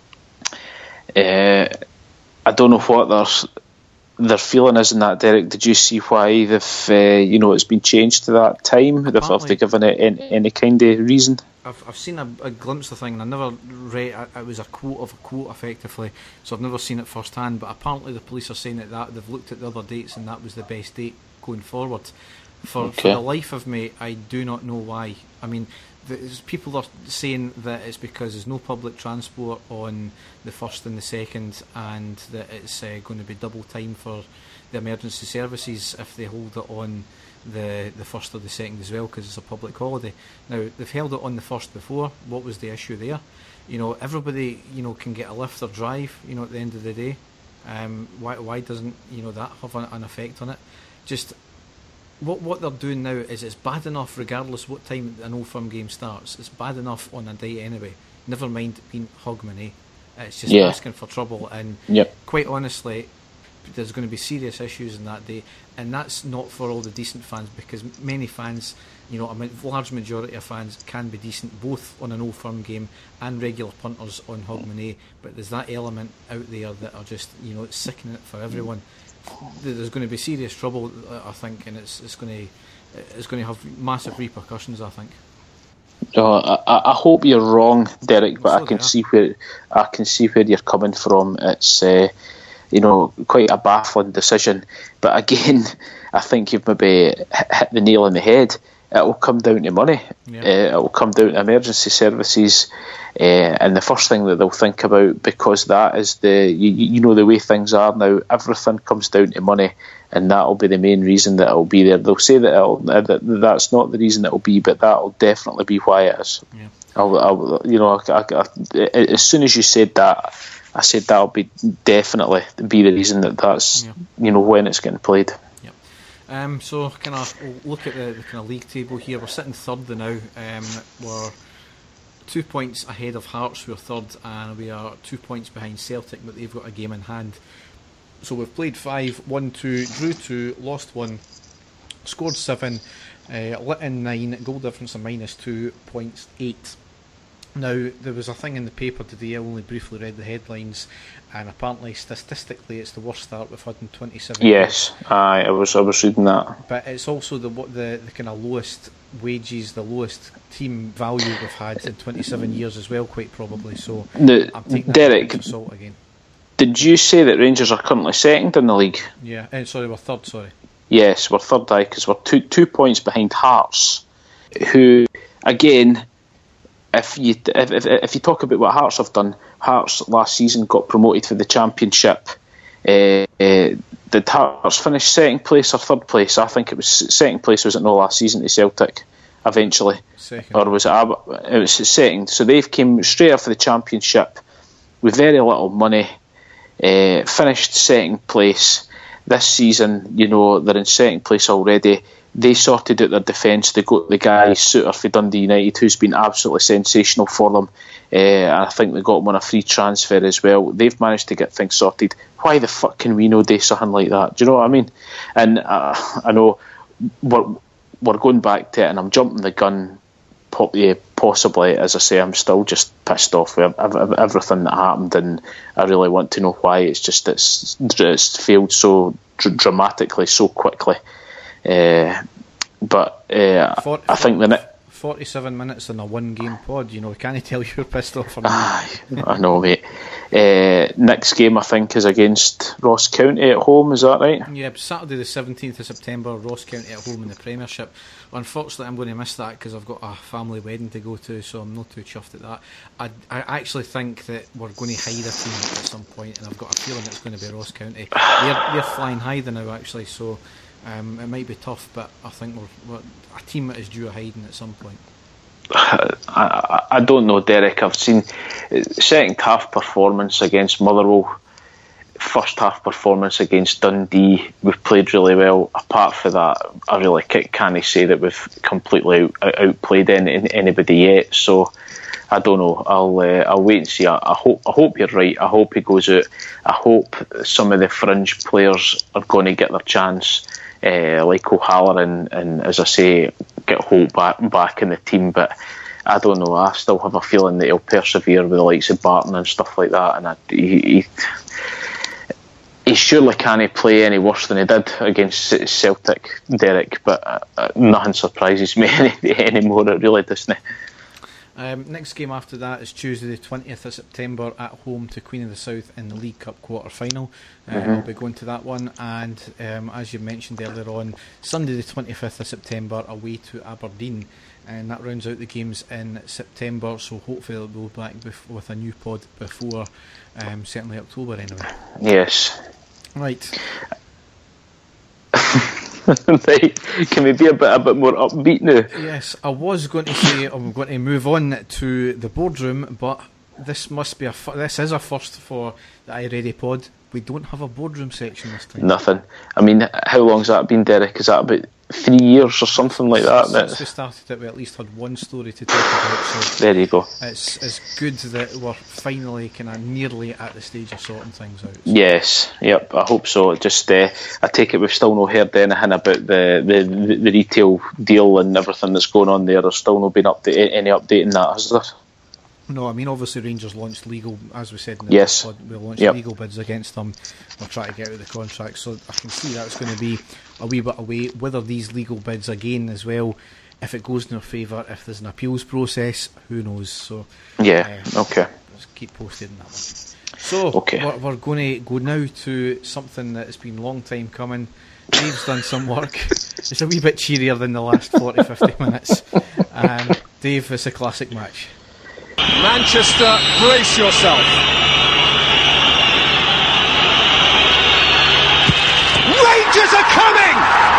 I don't know what their feeling is in that, Derek. Did you see why they've it's been changed to that time? Have they given it any kind of reason? I've seen a glimpse of the thing, and I never read. It was a quote effectively, so I've never seen it firsthand. But apparently the police are saying that they've looked at the other dates and that was the best date going forward. For the life of me, I do not know why. I mean, people are saying that it's because there's no public transport on the 1st and the 2nd, and that it's going to be double time for the emergency services if they hold it on the 1st or the 2nd as well, because it's a public holiday. Now, they've held it on the 1st before. What was the issue there? You know, everybody, you know, can get a lift or drive, you know, at the end of the day. Why doesn't, you know, that have an effect on it? Just what they're doing now is it's bad enough regardless what time an Old Firm game starts. It's bad enough on a day anyway. Never mind being Hogmanay. It's just asking for trouble, and quite honestly, there's going to be serious issues in that day, and that's not for all the decent fans, because many fans, you know, a large majority of fans can be decent both on an Old Firm game and regular punters on Hogmanay, but there's that element out there that are just, you know, it's sickening it for everyone. There's going to be serious trouble, I think, and it's going to have massive repercussions, I think. I hope you're wrong, Derek, but I can see where you're coming from. It's quite a baffling decision, but again, I think you've maybe hit the nail on the head. It will come down to money. It will come down to emergency services, and the first thing that they'll think about, because that is the way things are now, everything comes down to money, and that'll be the main reason that it'll be there. They'll say that that's not the reason it'll be, but that'll definitely be why it is. As soon as you said that, I said that'll be definitely be the reason that's when it's getting played. So kind of look at the kind of league table here. We're sitting third now. We're 2 points ahead of Hearts, who are third, and we are 2 points behind Celtic, but they've got a game in hand. So we've played 5, won 2, drew 2, lost 1, scored 7, let in 9, goal difference of -2, points 8. Now, there was a thing in the paper today, I only briefly read the headlines, and apparently statistically it's the worst start we've had in 27 years. Yes, I was reading that. But it's also the kind of lowest wages, the lowest team value we've had in 27 years as well, quite probably. So I'm taking that with a salt again. Did you say that Rangers are currently second in the league? Yeah, sorry, we're third, sorry. Yes, we're third, because we're 2 points behind Hearts, who, again, if you talk about what Hearts have done, Hearts last season got promoted for the Championship. Did Hearts finish second place or third place? I think it was second place, was it not, last season to Celtic eventually? Second. Or was it was second. So they've came straight up for the Championship with very little money, finished second place. This season, they're in second place already. They sorted out their defence. They got the guy Suter for Dundee United, who's been absolutely sensational for them. I think they got him on a free transfer as well. They've managed to get things sorted. Why the fuck can we not do something like that? Do you know what I mean? And I know we're going back to it, and I'm jumping the gun possibly, as I say, I'm still just pissed off with everything that happened, and I really want to know why. It's failed so dramatically, so quickly. I think 47 minutes in a one-game pod, can I tell you're pissed off or not? I know, mate. Next game, I think, is against Ross County at home, is that right? Yeah, Saturday the 17th of September, Ross County at home in the Premiership. Unfortunately, I'm going to miss that because I've got a family wedding to go to, so I'm not too chuffed at that. I actually think that we're going to hide a team at some point, and I've got a feeling it's going to be Ross County. They're flying high now, actually, so it might be tough, but I think we're a team that is due a hiding at some point. I don't know, Derek. I've seen second half performance against Motherwell, first half performance against Dundee. We've played really well. Apart from that, I really can't say that we've completely outplayed anybody yet. So I don't know. I'll wait and see. I hope you're right. I hope he goes out. I hope some of the fringe players are going to get their chance, like O'Halloran, and as I say, get Holt back in the team. But I don't know. I still have a feeling that he'll persevere with the likes of Barton and stuff like that. And he surely can't play any worse than he did against Celtic, Derek. But nothing surprises me anymore. It really doesn't. Next game after that is Tuesday the 20th of September at home to Queen of the South in the League Cup quarter-final. I'll be going to that one, and as you mentioned earlier on, Sunday the 25th of September away to Aberdeen, and that rounds out the games in September, so hopefully we'll be back with a new pod before certainly October anyway. Yes. Right. Right. Can we be a bit more upbeat now? Yes, I was going to say I'm going to move on to the boardroom, but this is a first for the iReady pod. We don't have a boardroom section this time. Nothing. I mean, how long's that been, Derek? Is that about 3 years or something like that? Since we started it, we at least had one story to talk about. So there you go. It's good that we're finally kind of nearly at the stage of sorting things out. So. Yes, yep, I hope so. Just I take it we've still not heard anything about the retail deal and everything that's going on there. There's still not been any update in that, has there? No, I mean, obviously Rangers launched legal, as we said in the yes. pod, we launched legal bids against them. We'll try to get out of the contract, so I can see that's going to be a wee bit away. Whether these legal bids again as well, if it goes in their favour, if there's an appeals process, who knows? So yeah, okay. Let's keep posted on that one. So we're going to go now to something that has been a long time coming. Dave's done some work. It's a wee bit cheerier than the last 40-50 minutes. Dave, it's a classic match. Manchester, brace yourself. Rangers are coming!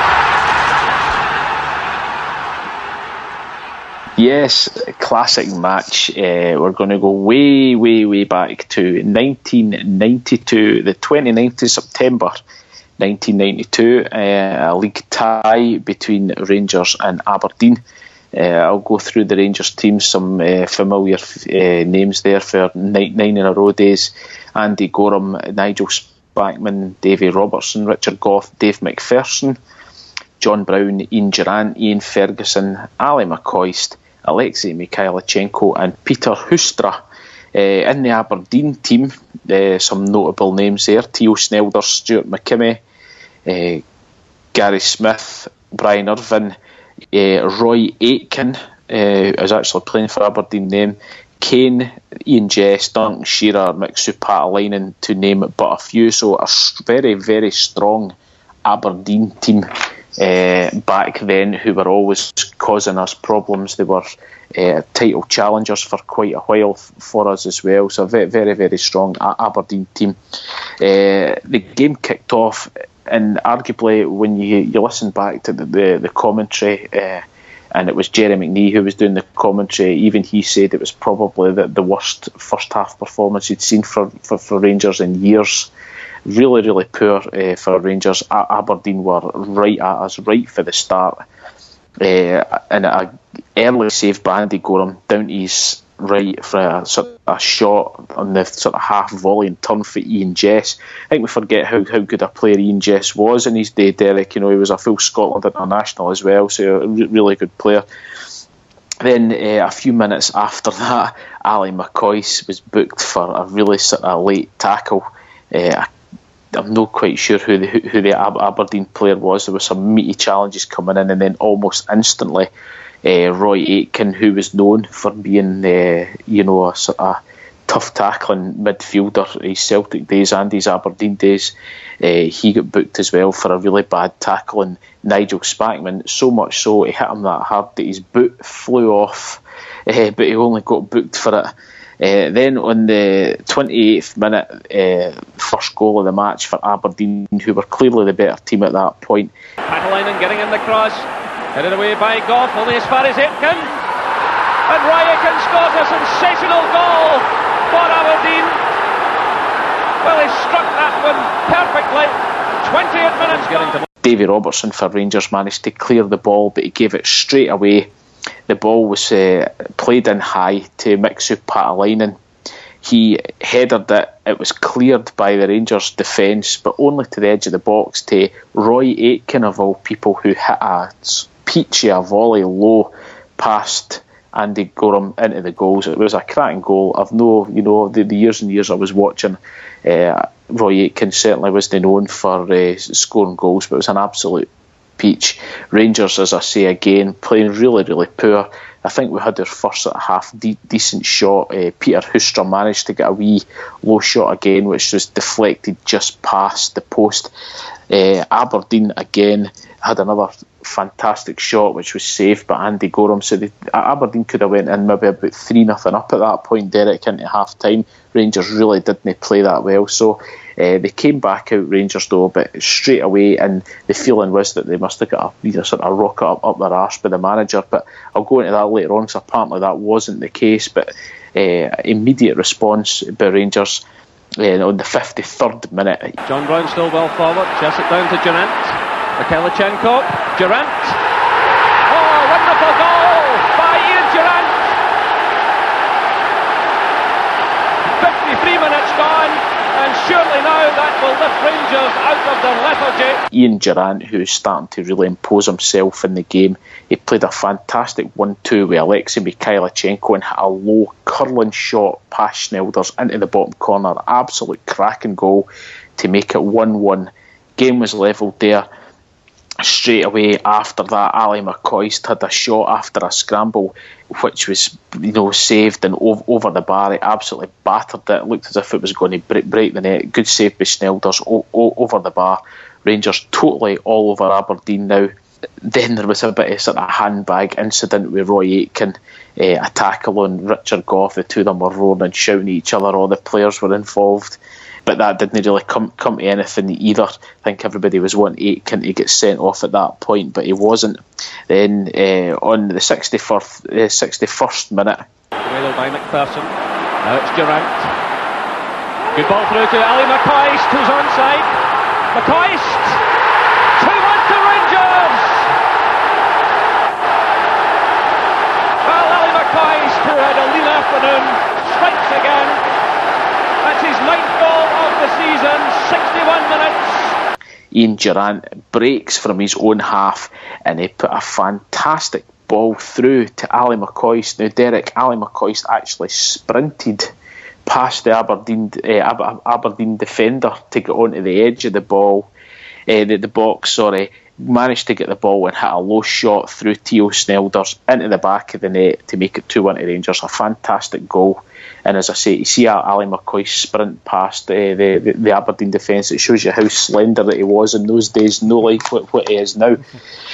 Yes, classic match. We're going to go way back to 1992, the 29th of September 1992, a league tie between Rangers and Aberdeen. I'll go through the Rangers team, some familiar names there for nine in a row days. Andy Gorham, Nigel Spackman, Davy Robertson, Richard Gough, Dave McPherson, John Brown, Ian Durrant, Ian Ferguson, Ali McCoist, Alexei Mikhailichenko and Peter Hoostra. In the Aberdeen team, some notable names there: Theo Snelders, Stuart McKimmie, Gary Smith, Brian Irvine, Roy Aitken is actually playing for Aberdeen then, Kane, Ian Jess, Duncan Shearer, Mixu Patalainen, to name but a few. So a very strong Aberdeen team back then, who were always causing us problems. They were title challengers for quite a while for us as well. So a very strong Aberdeen team. The game kicked off, and arguably when you listen back to the commentary, and it was Jerry McNee who was doing the commentary, even he said it was probably the worst first half performance he'd seen for Rangers in years. Really poor for Rangers. Aberdeen were right at us right for the start, and an early save by Andy Gorham down to his right for a shot on the sort of half volley and turn for Ian Jess. I think we forget how good a player Ian Jess was in his day, Derek. You know, he was a full Scotland international as well, so a really good player. Then a few minutes after that, Ali McCoist was booked for a really sort of late tackle. I'm not quite sure who the Aberdeen player was. There were some meaty challenges coming in, and then almost instantly, Roy Aitken, who was known for being, a sort of tough tackling midfielder, his Celtic days and his Aberdeen days, he got booked as well for a really bad tackle on Nigel Spackman. So much so, he hit him that hard that his boot flew off, but he only got booked for it. Then on the 28th minute, first goal of the match for Aberdeen, who were clearly the better team at that point. Paatelainen getting in the cross, headed away by Gough, only as far as Aitken. And Roy Aitken scores a sensational goal for Aberdeen. Well, he struck that one perfectly. 28 minutes gone. Davy Robertson for Rangers managed to clear the ball, but he gave it straight away. The ball was played in high to Mixu Paatelainen. He headed it. It was cleared by the Rangers defence, but only to the edge of the box to Roy Aitken, of all people, who hit a peachy volley low past Andy Gorham into the goals. It was a cracking goal. I've the years and years I was watching, Roy Aitken certainly wasn't known for scoring goals, but it was an absolute peach. Rangers, as I say again, playing really, really poor. I think we had our first sort of half decent shot. Peter Hoostra managed to get a wee low shot again, which was deflected just past the post. Aberdeen again had another fantastic shot, which was saved by Andy Gorham. So Aberdeen could have went in maybe about 3-0 up at that point, Derek, into half time. Rangers really didn't play that well. So they came back out, Rangers though, but straight away, and the feeling was that they must have got a sort of rocket up their arse by the manager. But I'll go into that later on, because apparently that wasn't the case. But immediate response by Rangers on the 53rd minute. John Brown still well forward, chest it down to Durant. Mikhailichenko, Durant. Oh, wonderful goal by Ian Durant. 53 minutes gone, and surely now that will lift Rangers out of their lethargy. Ian Durant, who's starting to really impose himself in the game, he played a fantastic 1-2 with Alexei Mikhailichenko and hit a low curling shot past Snelders into the bottom corner. Absolute cracking goal to make it 1-1. Game was levelled there. Straight away after that, Ali McCoist had a shot after a scramble, which was saved and over the bar. It absolutely battered it. It looked as if it was going to break the net. Good save by Snelders over the bar. Rangers totally all over Aberdeen now. Then there was a bit of sort of handbag incident with Roy Aitken, a tackle on Richard Gough. The two of them were roaring and shouting at each other. All the players were involved. But that didn't really come to anything either. I think everybody was wanting Aitken to get sent off at that point, but he wasn't. Then on the 61st minute, Well by McPherson. Now it's Durant. Good ball through to Ali McCoist, who's onside. McCoist! 2-1 to Rangers! Well, Ali McCoist, who had a lean afternoon, strikes again. That's his 9th goal of the season, 61 minutes. Ian Durant breaks from his own half and he put a fantastic ball through to Ali McCoist. Now, Derek, Ali McCoist actually sprinted past the Aberdeen defender to get onto the edge of the box, managed to get the ball and hit a low shot through Theo Snelders into the back of the net to make it 2-1 to Rangers. A fantastic goal. And as I say, you see Ali McCoist sprint past the Aberdeen defence. It shows you how slender that he was in those days, no like what he is now.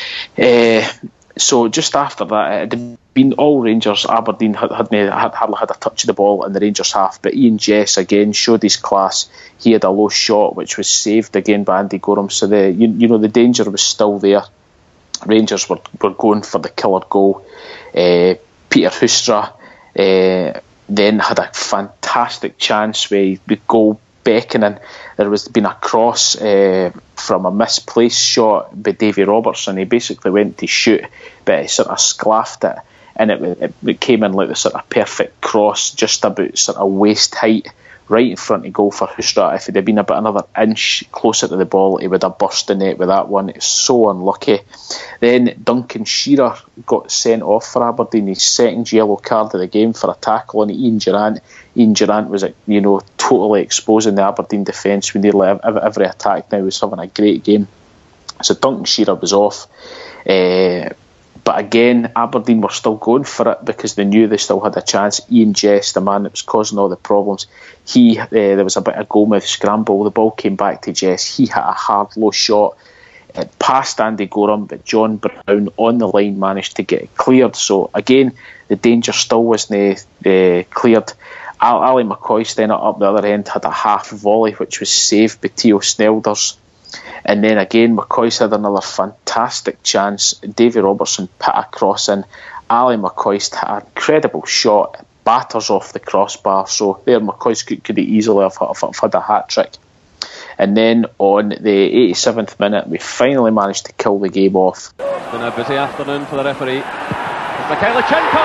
So just after that, it had been all Rangers. Aberdeen hardly had a touch of the ball in the Rangers half, but Ian Jess again showed his class. He had a low shot which was saved again by Andy Gorham. So the danger was still there. Rangers were going for the killer goal. Peter Hoostra then had a fantastic chance with goal beckoning. There was been a cross from a misplaced shot by Davy Robertson. He basically went to shoot, but he sort of sclaffed it, and it came in like the sort of perfect cross, just about sort of waist height right in front of goal for Hustra. If he'd have been about another inch closer to the ball, he would have burst the net with that one. It's so unlucky. Then Duncan Shearer got sent off for Aberdeen, his second yellow card of the game for a tackle on Ian Durrant. Ian Durrant was, totally exposing the Aberdeen defence with nearly every attack. Now he was having a great game. So Duncan Shearer was off. But again, Aberdeen were still going for it because they knew they still had a chance. Ian Jess, the man that was causing all the problems, there was a bit of goalmouth scramble. The ball came back to Jess. He hit a hard, low shot. It passed Andy Gorham, but John Brown on the line managed to get it cleared. So again, the danger still wasn't cleared. Ali McCoist then up the other end had a half volley, which was saved by Theo Snelders. And then again, McCoist had another fantastic chance. Davy Robertson put a cross in. Ali McCoist had an incredible shot, batters off the crossbar. So there, McCoist could easily have had a hat trick. And then on the 87th minute, we finally managed to kill the game off. It's been a busy afternoon for the referee. It's Mikhailichenko!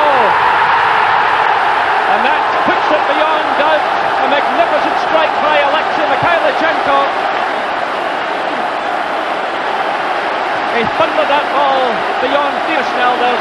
And that puts it beyond doubt. A magnificent strike by Alexei Mikhailichenko. He thundered that ball beyond Theo Snelders.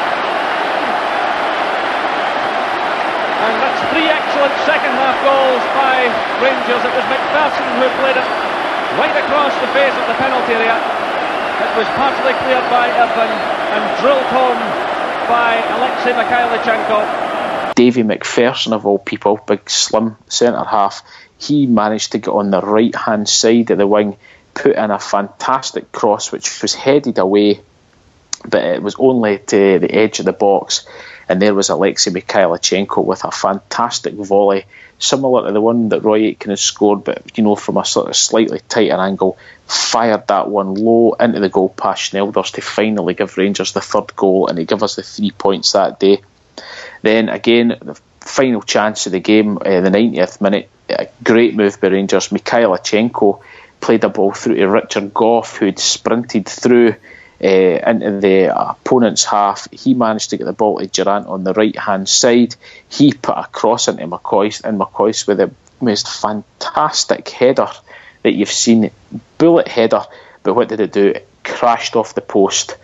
And that's 3 excellent second half goals by Rangers. It was McPherson who played it right across the face of the penalty area. It was partially cleared by Irvin and drilled home by Alexei Mikhailichenko. Davy McPherson, of all people, big slim centre half, he managed to get on the right hand side of the wing, put in a fantastic cross which was headed away, but it was only to the edge of the box, and there was Alexei Mikhailichenko with a fantastic volley, similar to the one that Roy Aitken had scored, but from a sort of slightly tighter angle, fired that one low into the goal past Snelders to finally give Rangers the third goal, and he gave us the 3 points that day. Then again, the final chance of the game, the 90th minute, a great move by Rangers. Mikhailichenko played a ball through to Richard Gough, who'd sprinted through into the opponent's half. He managed to get the ball to Durrant on the right hand side. He put a cross into McCoist, and McCoist with the most fantastic header that you've seen, bullet header, but what did it do? It crashed off the post.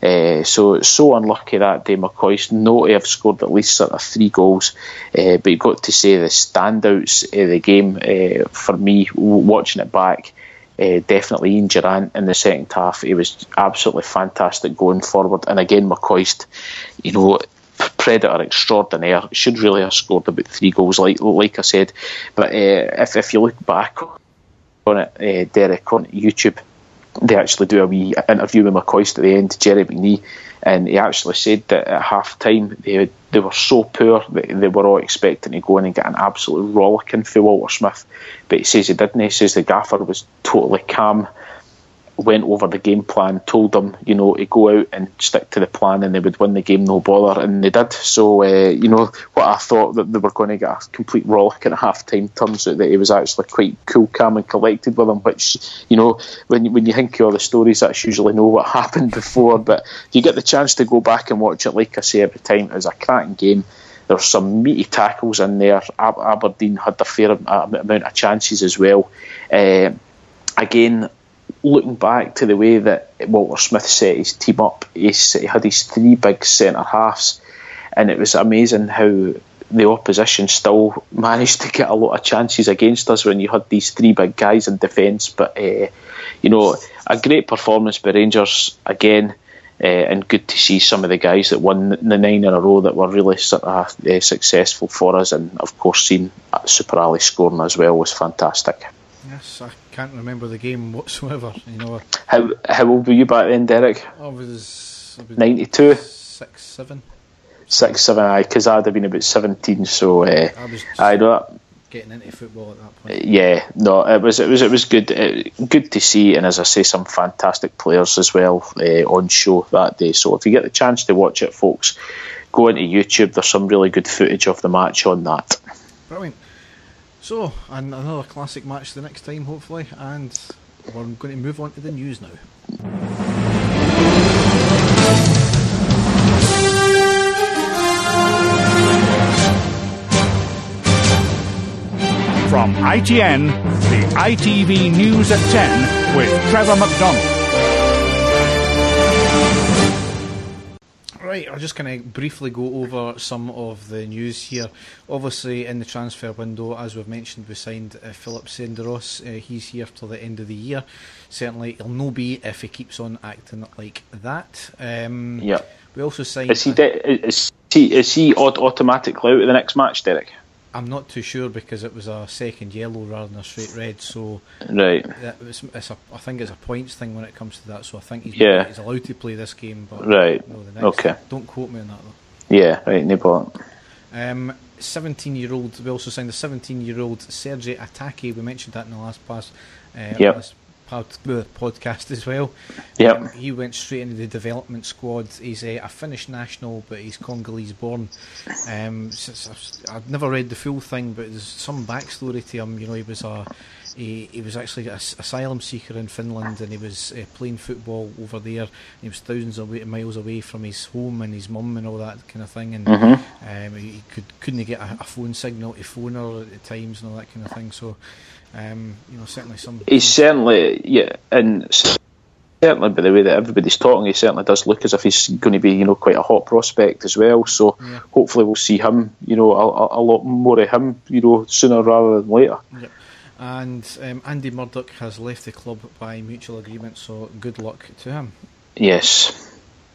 So unlucky that day, McCoist, not to have scored at least sort of 3 goals, but you got to say the standouts of the game for me watching it back. Definitely Ian Durrant in the second half. He was absolutely fantastic going forward, and again McCoist, predator extraordinaire, should really have scored about 3 goals like I said. But if you look back on it, Derek, on YouTube, they actually do a wee interview with McCoist at the end, Jerry McNee, and he actually said that at half time they were so poor that they were all expecting to go in and get an absolute rollicking for Walter Smith, but he says he didn't. He says the gaffer was totally calm, went over the game plan, told them to go out and stick to the plan and they would win the game no bother, and they did. So what I thought that they were going to get a complete rollick at half time turns out that he was actually quite cool, calm and collected with them, which when you think of all the stories, that's usually know what happened before. But if you get the chance to go back and watch it, like I say every time, it was a cracking game. There were some meaty tackles in there. Aberdeen had a fair amount of chances as well. Again, looking back to the way that Walter Smith set his team up, he had his 3 big centre halves, and it was amazing how the opposition still managed to get a lot of chances against us when you had these 3 big guys in defence. But a great performance by Rangers again, and good to see some of the guys that won the 9 in a row that were really sort of successful for us, and of course seeing Super Ali scoring as well was fantastic. Yes, I can't remember the game whatsoever. How old were you back then, Derek? I was 92? 6, 7. 6, 7, aye, because I'd have been about 17, so I was just getting into football at that point. Yeah, no, it was good, good to see, and as I say, some fantastic players as well on show that day. So if you get the chance to watch it, folks, go into YouTube. There's some really good footage of the match on that. Brilliant. So, and another classic match the next time, hopefully, and we're going to move on to the news now. ITN, the ITV News at 10 with Trevor McDonald. Right, I'll just kind of briefly go over some of the news here. Obviously, in the transfer window, as we've mentioned, we signed Philip Senderos. He's here till the end of the year. Certainly, he'll no be if he keeps on acting like that. Yeah. We also signed. Is he automatically out of the next match, Derek? I'm not too sure because it was a second yellow rather than a straight red. So right, I think it's a points thing when it comes to that. So I think he's allowed to play this game, but right. No, the next. Okay. Don't quote me on that though. Yeah, right. No problem. 17-year-old. We also signed a 17-year-old Sergei Ataki. We mentioned that in the last podcast as well. He went straight into the development squad. He's a Finnish national, but he's Congolese born. I've never read the full thing, but there's some backstory to him. You know, he was actually an asylum seeker in Finland, and he was playing football over there. He was thousands of miles away from his home and his mum and all that kind of thing, and he couldn't get a phone signal to phone her at times and all that kind of thing. So certainly some. He's certainly, and certainly by the way that everybody's talking, he certainly does look as if he's going to be, quite a hot prospect as well. So hopefully we'll see him, a lot more of him, sooner rather than later. Yep. And Andy Murdoch has left the club by mutual agreement. So good luck to him. Yes.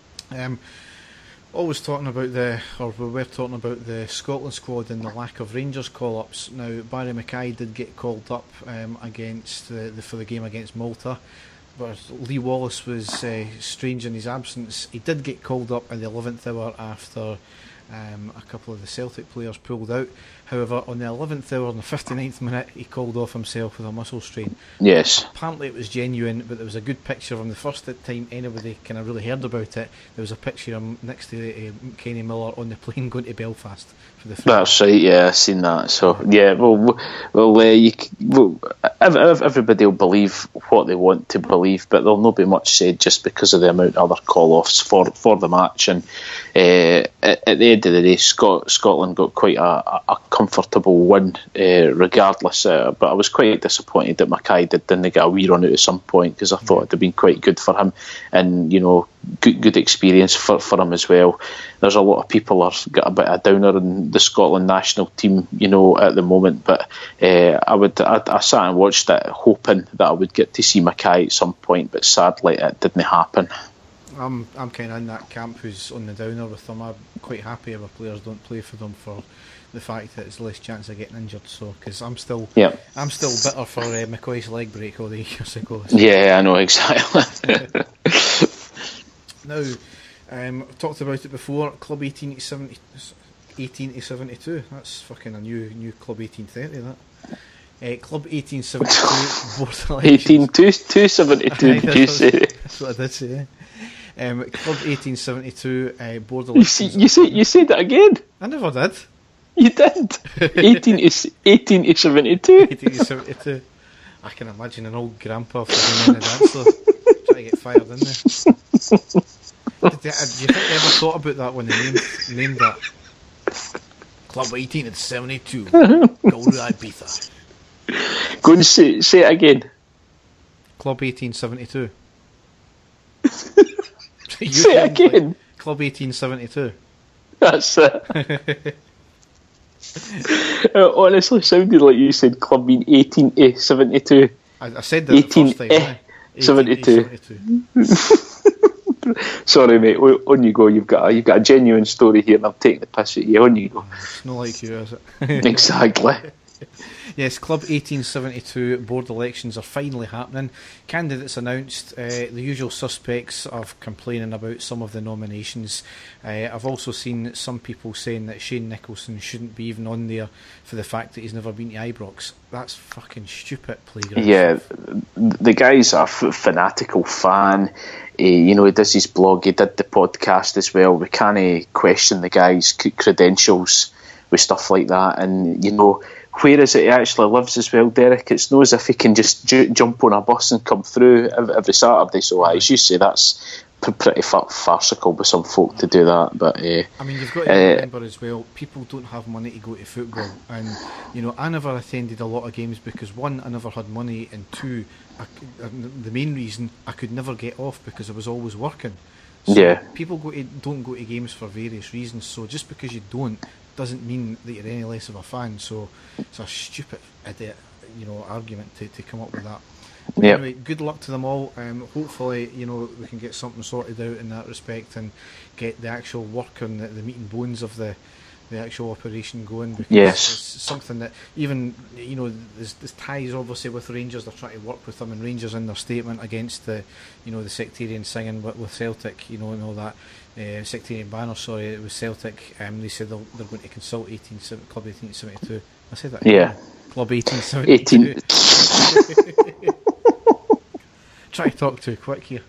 Always talking about we were talking about the Scotland squad and the lack of Rangers call-ups. Now, Barry Mackay did get called up for the game against Malta, but Lee Wallace was strange in his absence. He did get called up in the 11th hour after a couple of the Celtic players pulled out. However, on the 11th hour, on the 59th minute, he called off himself with a muscle strain. Yes. Apparently it was genuine, but there was a good picture of him. The first time anybody kind of really heard about it, there was a picture of him next to Kenny Miller on the plane going to Belfast for the film. That's right, yeah, I've seen that. So, yeah, everybody will believe what they want to believe, but there'll not be much said just because of the amount of other call-offs for the match. And at the end of the day, Scotland got quite a comfortable win regardless, but I was quite disappointed that Mackay didn't get a wee run out at some point, because I thought it'd have been quite good for him, and good experience for him as well. There's a lot of people are got a bit of a downer in the Scotland national team at the moment, but I sat and watched it hoping that I would get to see Mackay at some point, but sadly it didn't happen. I'm kind of in that camp who's on the downer with them. I'm quite happy if our players don't play for them for the fact that it's less chance of getting injured. So, because I'm still bitter for McCoy's leg break all the years ago. So. Yeah, I know exactly. Now, I've talked about it before. Club 18 to 72. That's fucking a new Club 1830. That. Club 1872 board elections. 18 to 72. That's what I did say. Club 1872 board elections. You said that again. I never did. You did. 18 to 72. 18 to 72. I can imagine an old grandpa for the dance floor trying to get fired in there. Do you think they ever thought about that when they named that? Club 18 to 72. Go to Ibiza. Go and say it again. Club 1872. Say it again. Like Club 1872. That's it. Honestly, sounded like you said Club 18 to 72. I said that 18 the first time. 72. Sorry, mate. On you go. You've got a genuine story here, and I'm taking the piss at you. On you go. It's not like you, is it? Exactly. Yes, Club 1872 board elections are finally happening. Candidates announced. The usual suspects of complaining about some of the nominations. I've also seen some people saying that Shane Nicholson shouldn't be even on there for the fact that he's never been to Ibrox. That's fucking stupid playground. Yeah, the guy's a fanatical fan. He does his blog. He did the podcast as well. We can't question the guy's credentials with stuff like that. And where is it he actually lives as well, Derek? It's not as if he can just jump on a bus and come through every Saturday. So as you say, that's pretty farcical with some folk to do that. But I mean, you've got to remember as well, people don't have money to go to football, and you know, I never attended a lot of games because one, I never had money, and two, the main reason, I could never get off because I was always working. So people don't go to games for various reasons. So just because you don't doesn't mean that you're any less of a fan. So it's a stupid idiot, you know, argument to come up with that. But anyway, good luck to them all. Hopefully, you know, we can get something sorted out in that respect and get the actual work on the meat and bones of the actual operation going, because it's something that even, you know, there's ties obviously with Rangers. They're trying to work with them, and Rangers in their statement against the, you know, the sectarian singing with Celtic, you know, and all that sectarian banner, sorry, it was Celtic. They said they're going to consult Club 1872. I said that. Yeah. Club 1872. Try to talk too quick here.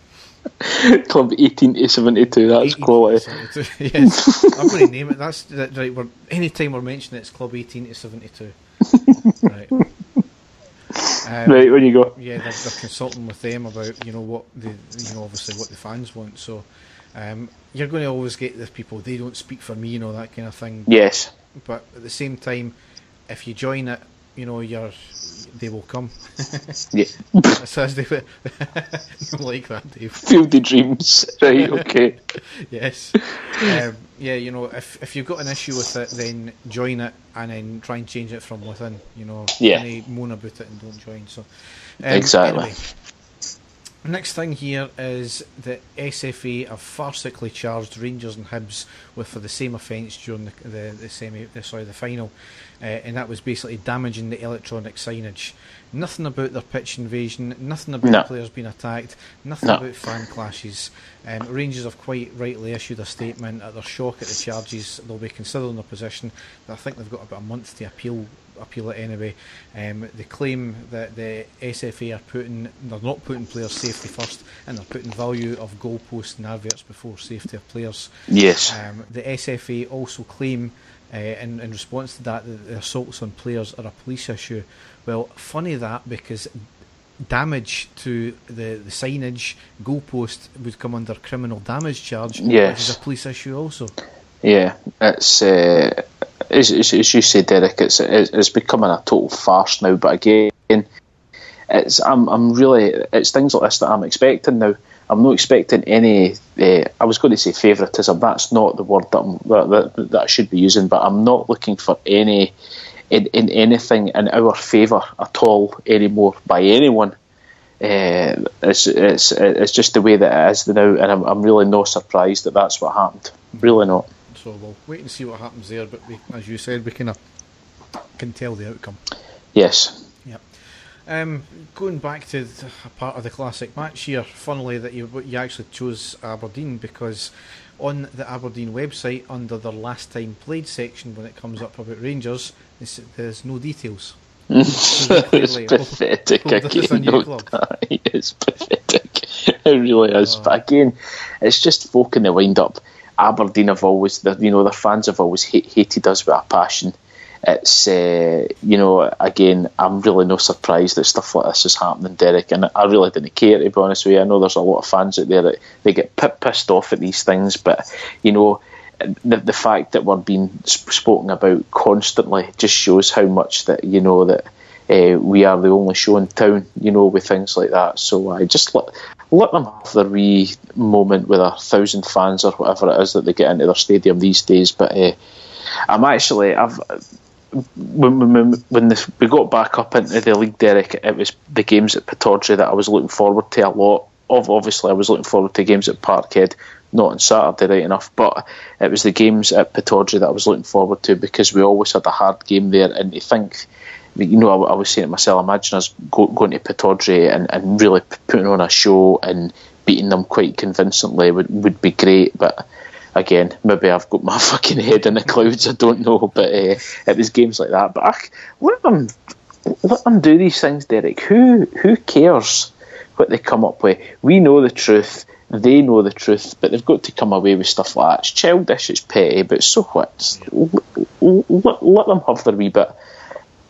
Club 18 to 72, that's quality. Yes, I'm going to name it. That's right. Anytime we're mentioning it, it's Club 18 to 72. Right. Right, when you go. Yeah, they're consulting with them about, you know, what obviously what the fans want. So you're going to always get the people, they don't speak for me, you know, that kind of thing. Yes. But at the same time, if you join it, you know, they will come. Yeah. Says they like that, Dave. Field the dreams. Right, okay. Yes. Yeah, you know, if you've got an issue with it, then join it and then try and change it from within. You know, don't moan about it and don't join. So exactly. Anyway, next thing here is the SFA have farcically charged Rangers and Hibs for the same offence during the final, and that was basically damaging the electronic signage. Nothing about their pitch invasion, nothing about players being attacked, nothing about fan clashes. Rangers have quite rightly issued a statement at their shock at the charges. They'll be considering their position. I think they've got about a month to appeal it anyway. They claim that the SFA they're not putting player safety first, and they're putting value of goalposts and adverts before safety of players. Yes. The SFA also claim in response to that the assaults on players are a police issue. Well, funny that, because damage to the signage, goalpost, would come under criminal damage charge, which is a police issue also. Yeah, it's as you say, Derek, it's becoming a total farce now. But again, it's things like this that I'm expecting now. I'm not expecting any. I was going to say favouritism. That's not the word that I should be using. But I'm not looking for any in anything in our favour at all anymore by anyone. It's just the way that it is now, and I'm really not surprised that that's what happened. Really not. So we'll wait and see what happens there. But as you said, we can tell the outcome. Yes. Yep. Going back to a part of the classic match here, funnily that you actually chose Aberdeen, because on the Aberdeen website, under their last time played section, when it comes up about Rangers, there's no details. It's pathetic. I can't note that. It's pathetic. It really is. But again, it's just folk in the wind-up. Aberdeen have always, their fans have always hated us with a passion. It's, again, I'm really no surprised that stuff like this is happening, Derek, and I really didn't care, to be honest with you. I know there's a lot of fans out there that they get pissed off at these things, but, the fact that we're being spoken about constantly just shows how much that, that we are the only show in town, with things like that. So I just let them have their wee moment with 1,000 fans or whatever it is that they get into their stadium these days. But when we got back up into the league, Derek, it was the games at Pittodrie that I was looking forward to a lot of. Obviously, I was looking forward to games at Parkhead, not on Saturday, right enough, but it was the games at Pittodrie that I was looking forward to, because we always had a hard game there. And to think, I was saying to myself, imagine us going to Pittodrie and really putting on a show and beating them quite convincingly would be great. But again, maybe I've got my fucking head in the clouds, I don't know, but it was games like that. But let them do these things, Derek. Who cares what they come up with? We know the truth, they know the truth, but they've got to come away with stuff like that. It's childish, it's petty, but so what? Let them have their wee bit.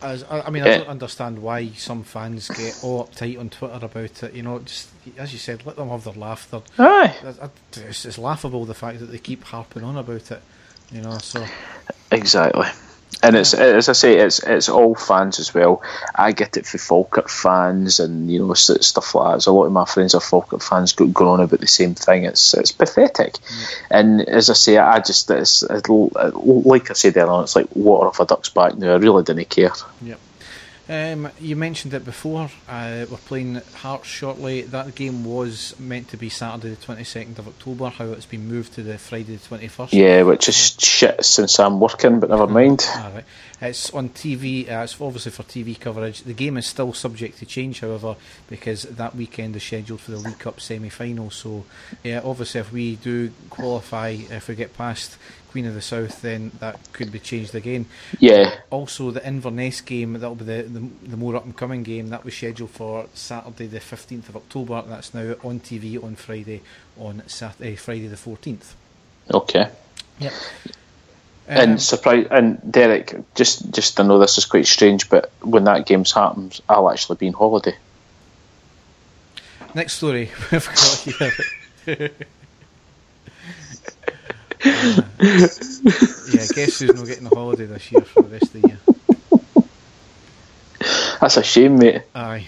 I mean, I don't understand why some fans get all uptight on Twitter about it. You know, just as you said, let them have their laugh. It's laughable, the fact that they keep harping on about it. You know, so exactly. And it's, as I say, it's all fans as well. I get it for Falkirk fans and, you know, stuff like that. So a lot of my friends are Falkirk fans going on about the same thing. It's pathetic. And as I say, it's like I said earlier, it's like water off a duck's back now. I really didn't care. Yep. You mentioned it before. We're playing Hearts shortly. That game was meant to be Saturday the 22nd of October. How it's been moved to the Friday the 21st. Yeah, which is shit since I'm working, but never mind. Right. It's on TV. It's obviously for TV coverage. The game is still subject to change, however, because that weekend is scheduled for the League Cup semi-final. So, yeah, obviously, if we do qualify, if we get past Queen of the South, then that could be changed again. Yeah. Also, the Inverness game, that'll be the more up and coming game, that was scheduled for Saturday the 15th of October. That's now on TV on Friday, on Friday the 14th. Okay. Yep. And surprise, and Derek, just I know this is quite strange, but when that game's happens, I'll actually be on holiday. Next story we've got here. Yeah, guess who's not getting a holiday this year for the rest of the year? That's a shame, mate. Aye.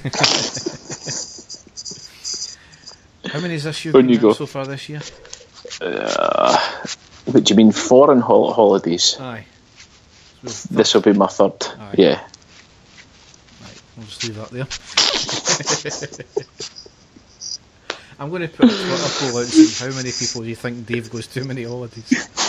How many is this year When you go so far this year? What do you mean, foreign holidays? Aye. So this will be my third. Aye. Yeah. Right, we'll just leave that there. I'm going to put a Twitter poll out and see how many people do you think Dave goes too many holidays.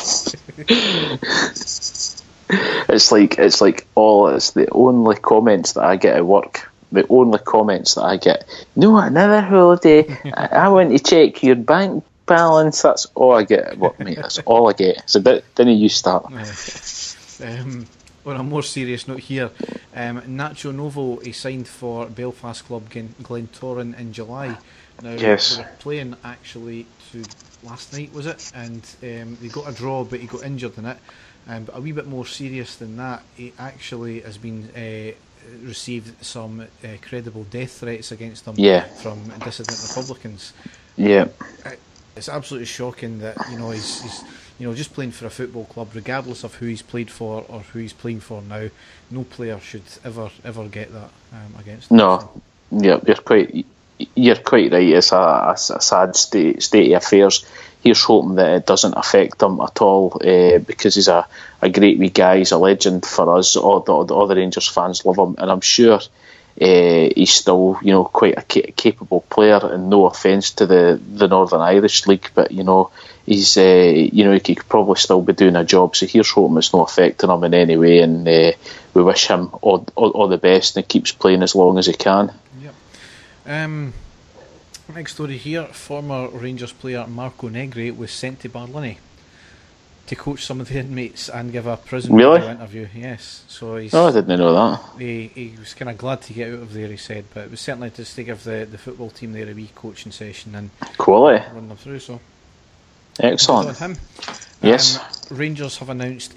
It's the only comments that I get at work. The only comments that I get. No, another holiday. I want to check your bank balance. That's all I get at work, mate. That's all I get. So didn't you start? On a more serious note here, Nacho Novo, he signed for Belfast club Glentoran in July. Now, yes. They were playing actually last night, was it? And they got a draw, but he got injured in it. But a wee bit more serious than that, he actually has been received some credible death threats against him from dissident Republicans. Yeah. It's absolutely shocking that he's just playing for a football club, regardless of who he's played for or who he's playing for now. No player should ever get that against him. No, yeah, you're quite right. It's a sad state of affairs. Here's hoping that it doesn't affect him at all, because he's a great wee guy. He's a legend for us. All the Rangers fans love him, and I'm sure he's still, quite a capable player. And no offence to the Northern Irish League, but he's he could probably still be doing a job. So here's hoping it's not affecting him in any way, and we wish him all the best, and he keeps playing as long as he can. Yep. Next story here, former Rangers player Marco Negri was sent to Barlinnie to coach some of the inmates and give a prison interview. Yes, so he's... Oh, I didn't know that. He was kind of glad to get out of there, he said, but it was certainly just to give the football team there a wee coaching session and quality run them through. So excellent. On him. Yes. Rangers have announced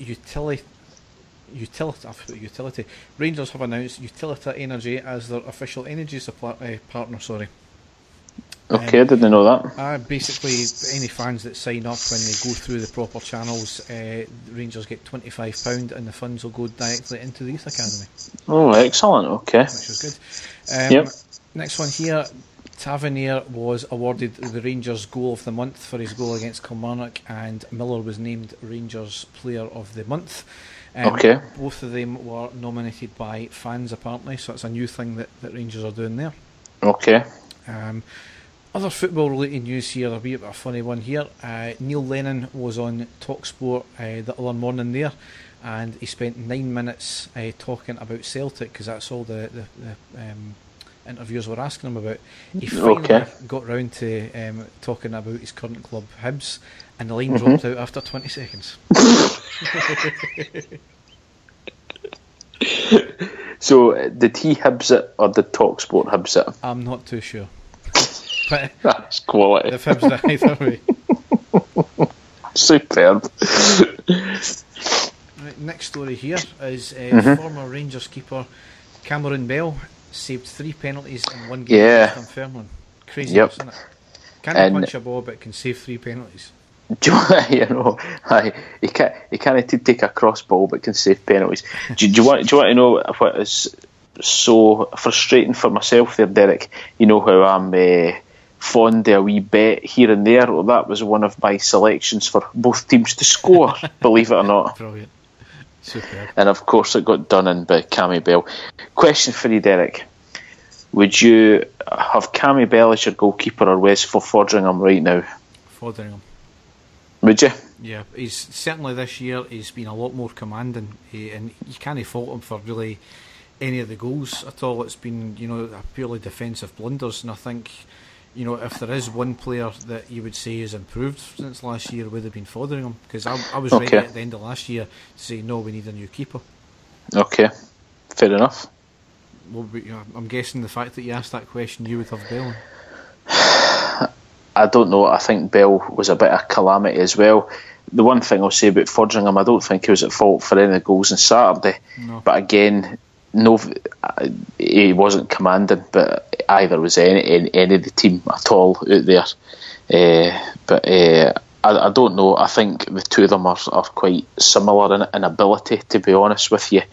Rangers have announced Utilita Energy as their official energy supply partner. Okay, I didn't know that. Basically, any fans that sign up when they go through the proper channels, Rangers get £25 and the funds will go directly into the Youth Academy. Oh, excellent, okay. Which was good. Next one here, Tavernier was awarded the Rangers Goal of the Month for his goal against Kilmarnock, and Miller was named Rangers Player of the Month. Okay. Both of them were nominated by fans, apparently, so it's a new thing that Rangers are doing there. Okay. Other football-related news here, a wee bit of a funny one here. Neil Lennon was on TalkSport the other morning there, and he spent 9 minutes talking about Celtic, because that's all the interviewers were asking him about. He finally got round to talking about his current club, Hibs, and the line dropped out after 20 seconds. So, did he Hibs it, or did TalkSport Hibs it? I'm not too sure. But that's quality. The Hibs did either way. Superb. Right, next story here is former Rangers keeper Cameron Bell saved 3 penalties in one game against Dunfermline. Crazy, isn't it? Can't punch a ball, but can save 3 penalties. You know, he can't take a cross ball, but can save penalties. do you want to know what is so frustrating for myself there, Derek? You know how I'm fond of a wee bet here and there. Well, that was one of my selections for both teams to score, believe it or not. Brilliant. Superb. And of course it got done in by Cammy Bell. Question for you, Derek. Would you have Cammy Bell as your goalkeeper or Wes Foderingham right now? Foderingham. Would you? Yeah, he's certainly this year he's been a lot more commanding, and you can't fault him for really any of the goals at all. It's been, a purely defensive blunders, and I think, if there is one player that you would say has improved since last year, it would have been Foderingham, because I was ready at the end of last year to say, no, we need a new keeper. Okay, fair enough. Well, I'm guessing the fact that you asked that question, you would have Bell. I don't know. I think Bell was a bit of calamity as well. The one thing I'll say about Foderingham, I don't think he was at fault for any of the goals on Saturday. No. But again, he wasn't commanding, but either was any of the team at all out there. I don't know. I think the two of them are quite similar in ability, to be honest with you.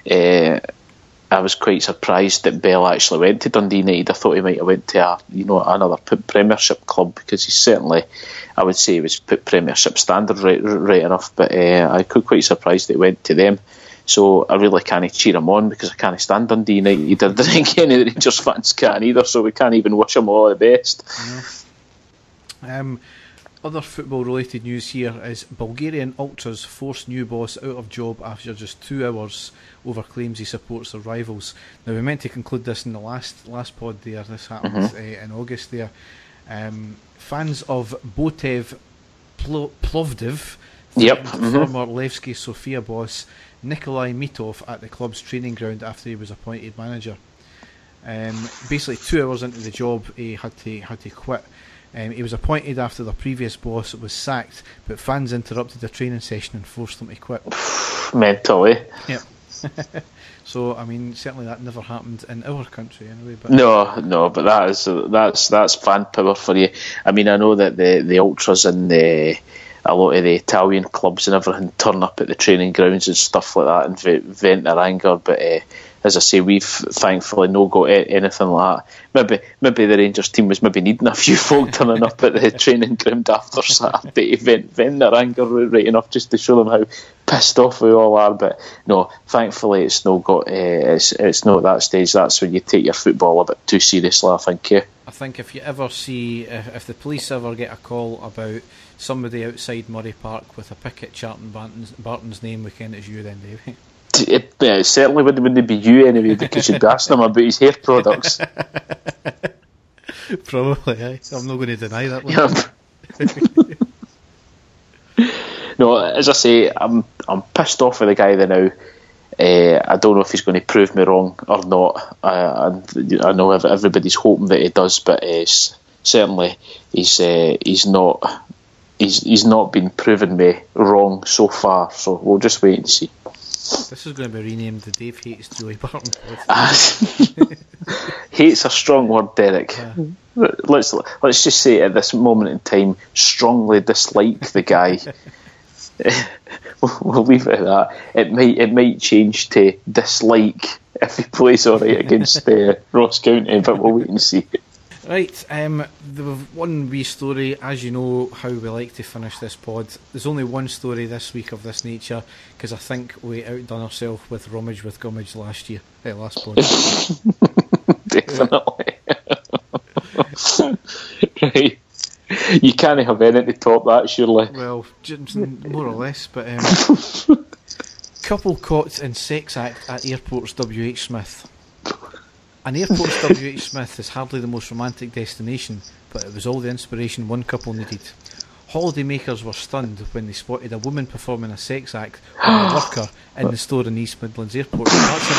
I was quite surprised that Bell actually went to Dundee United. I thought he might have went to another Premiership club, because he certainly, I would say, he was Premiership standard right enough. But I was quite surprised that he went to them. So I really can't cheer him on, because I can't stand Dundee United. I think any of the Rangers fans can either, so we can't even wish him all the best. No. Other football-related news here is Bulgarian ultras force new boss out of job after just 2 hours over claims he supports their rivals. Now, we meant to conclude this in the last pod there. This happened in August there. Fans of Botev Plovdiv, former Levski Sofia boss Nikolai Mitov at the club's training ground after he was appointed manager. Basically, 2 hours into the job, he had to quit. He was appointed after the previous boss was sacked, but fans interrupted the training session and forced him to quit. Mentally. Yep. So, I mean, certainly that never happened in our country anyway. But No, but that's fan power for you. I mean, I know that the ultras and a lot of the Italian clubs and everything turn up at the training grounds and stuff like that and vent their anger, but as I say, we've thankfully no got anything like that. Maybe the Rangers team was maybe needing a few folk turning up at the training ground after Saturday to vent their anger right enough, just to show them how pissed off we all are. But no, thankfully it's not got it's not at that stage. That's when you take your football a bit too seriously, I think. Yeah. I think if you ever see, if the police ever get a call about somebody outside Murray Park with a picket chanting Barton's name, we ken it's you then, Davey. It certainly wouldn't be you anyway, because you'd ask him about his hair products. Probably, aye. I'm not going to deny that one. No, as I say, I'm pissed off with the guy there now. I don't know if he's going to prove me wrong or not. I know everybody's hoping that he does, but certainly he's not been proving me wrong so far. So we'll just wait and see. This is going to be renamed the Dave Hates Julie Barton. Hate's a strong word, Derek. Let's just say at this moment in time, strongly dislike the guy. We'll leave it at that. It might change to dislike if he plays all right against Ross County, but we'll wait and see. Right, there was one wee story. As you know how we like to finish this pod, there's only one story this week of this nature, because I think we outdone ourselves with Rummage with Gummage last pod. Definitely. Right. You can't have anything to top that, surely. Well, more or less, but couple caught in sex act at airport's WH Smith. An airport's WH Smith is hardly the most romantic destination, but it was all the inspiration one couple needed. Holidaymakers were stunned when they spotted a woman performing a sex act with a worker in the store in East Midlands Airport.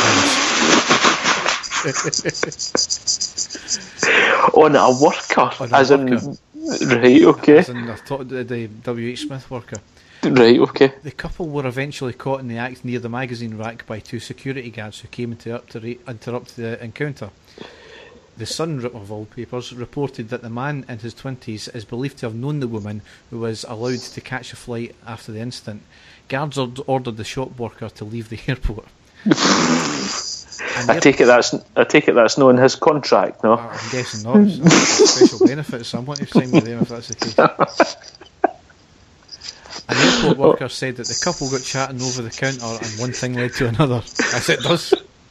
On a worker? Right, okay. As in the WH Smith worker. Right, okay. The couple were eventually caught in the act near the magazine rack by 2 security guards who came to interrupt the encounter. The Sun, of all papers, reported that the man in his 20s is believed to have known the woman who was allowed to catch a flight after the incident. Guards ordered the shop worker to leave the airport. I take it that's not in his contract, no? I'm guessing not. It's a special benefit, someone to sign with them if that's the case. An airport worker said that the couple got chatting over the counter and one thing led to another, as it does.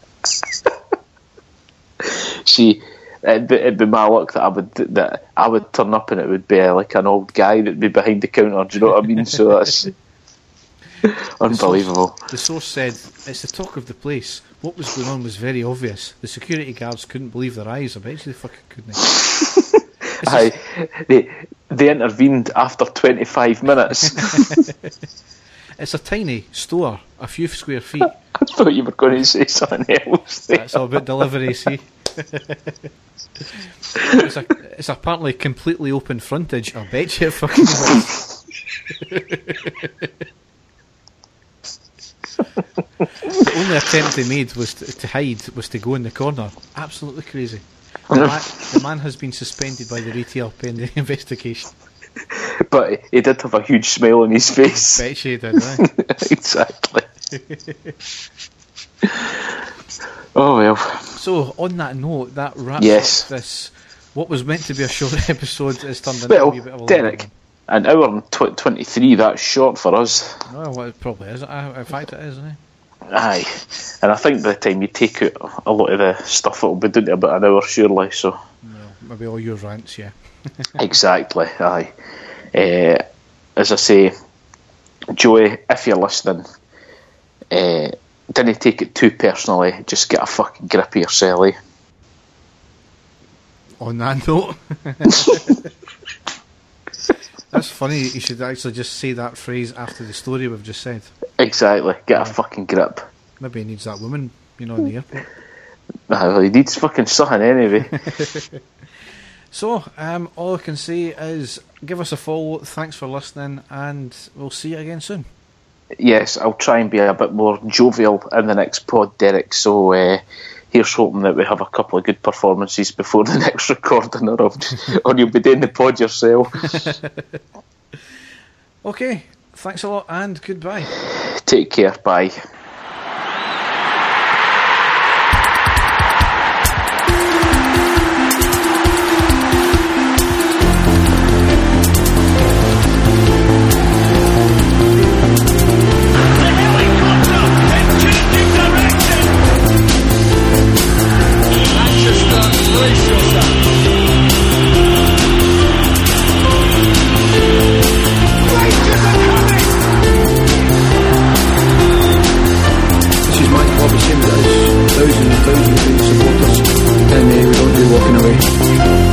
See, it'd be my luck that I would turn up and it would be like an old guy that'd be behind the counter. Do you know what I mean? So that's unbelievable. The source said, "It's the talk of the place. What was going on was very obvious. The security guards couldn't believe their eyes. I bet you they fucking couldn't." They intervened after 25 minutes. It's a tiny store, a few square feet. I thought you were going to say something else there. That's all about delivery, see? It's apparently completely open frontage. I bet you it fucking was. The only attempt they made was to hide, was to go in the corner. Absolutely crazy. The man has been suspended by the retail pending investigation. But he did have a huge smile on his face. I bet you he did, right? Exactly. Oh well. So, on that note, that wraps up this. What was meant to be a short episode has turned into a wee bit of a long Derek, one. an hour and 23, that's short for us. Well, it probably is. In fact, it is, isn't it? Aye. And I think by the time you take out a lot of the stuff, it'll be down to about an hour, surely. So. Well, maybe all your rants, yeah. Exactly, aye. As I say, Joey, if you're listening, didn't take it too personally. Just get a fucking grip of yourself. On that note, that's funny. You should actually just say that phrase after the story we've just said. Exactly. Get a fucking grip. Maybe he needs that woman, in the airport. Well, he needs fucking something anyway. So, all I can say is give us a follow. Thanks for listening, and we'll see you again soon. Yes, I'll try and be a bit more jovial in the next pod, Derek. So here's hoping that we have a couple of good performances before the next recording, or you'll be doing the pod yourself. Okay, thanks a lot and goodbye. Take care, bye. Thousands of supporters, and we don't do walking away.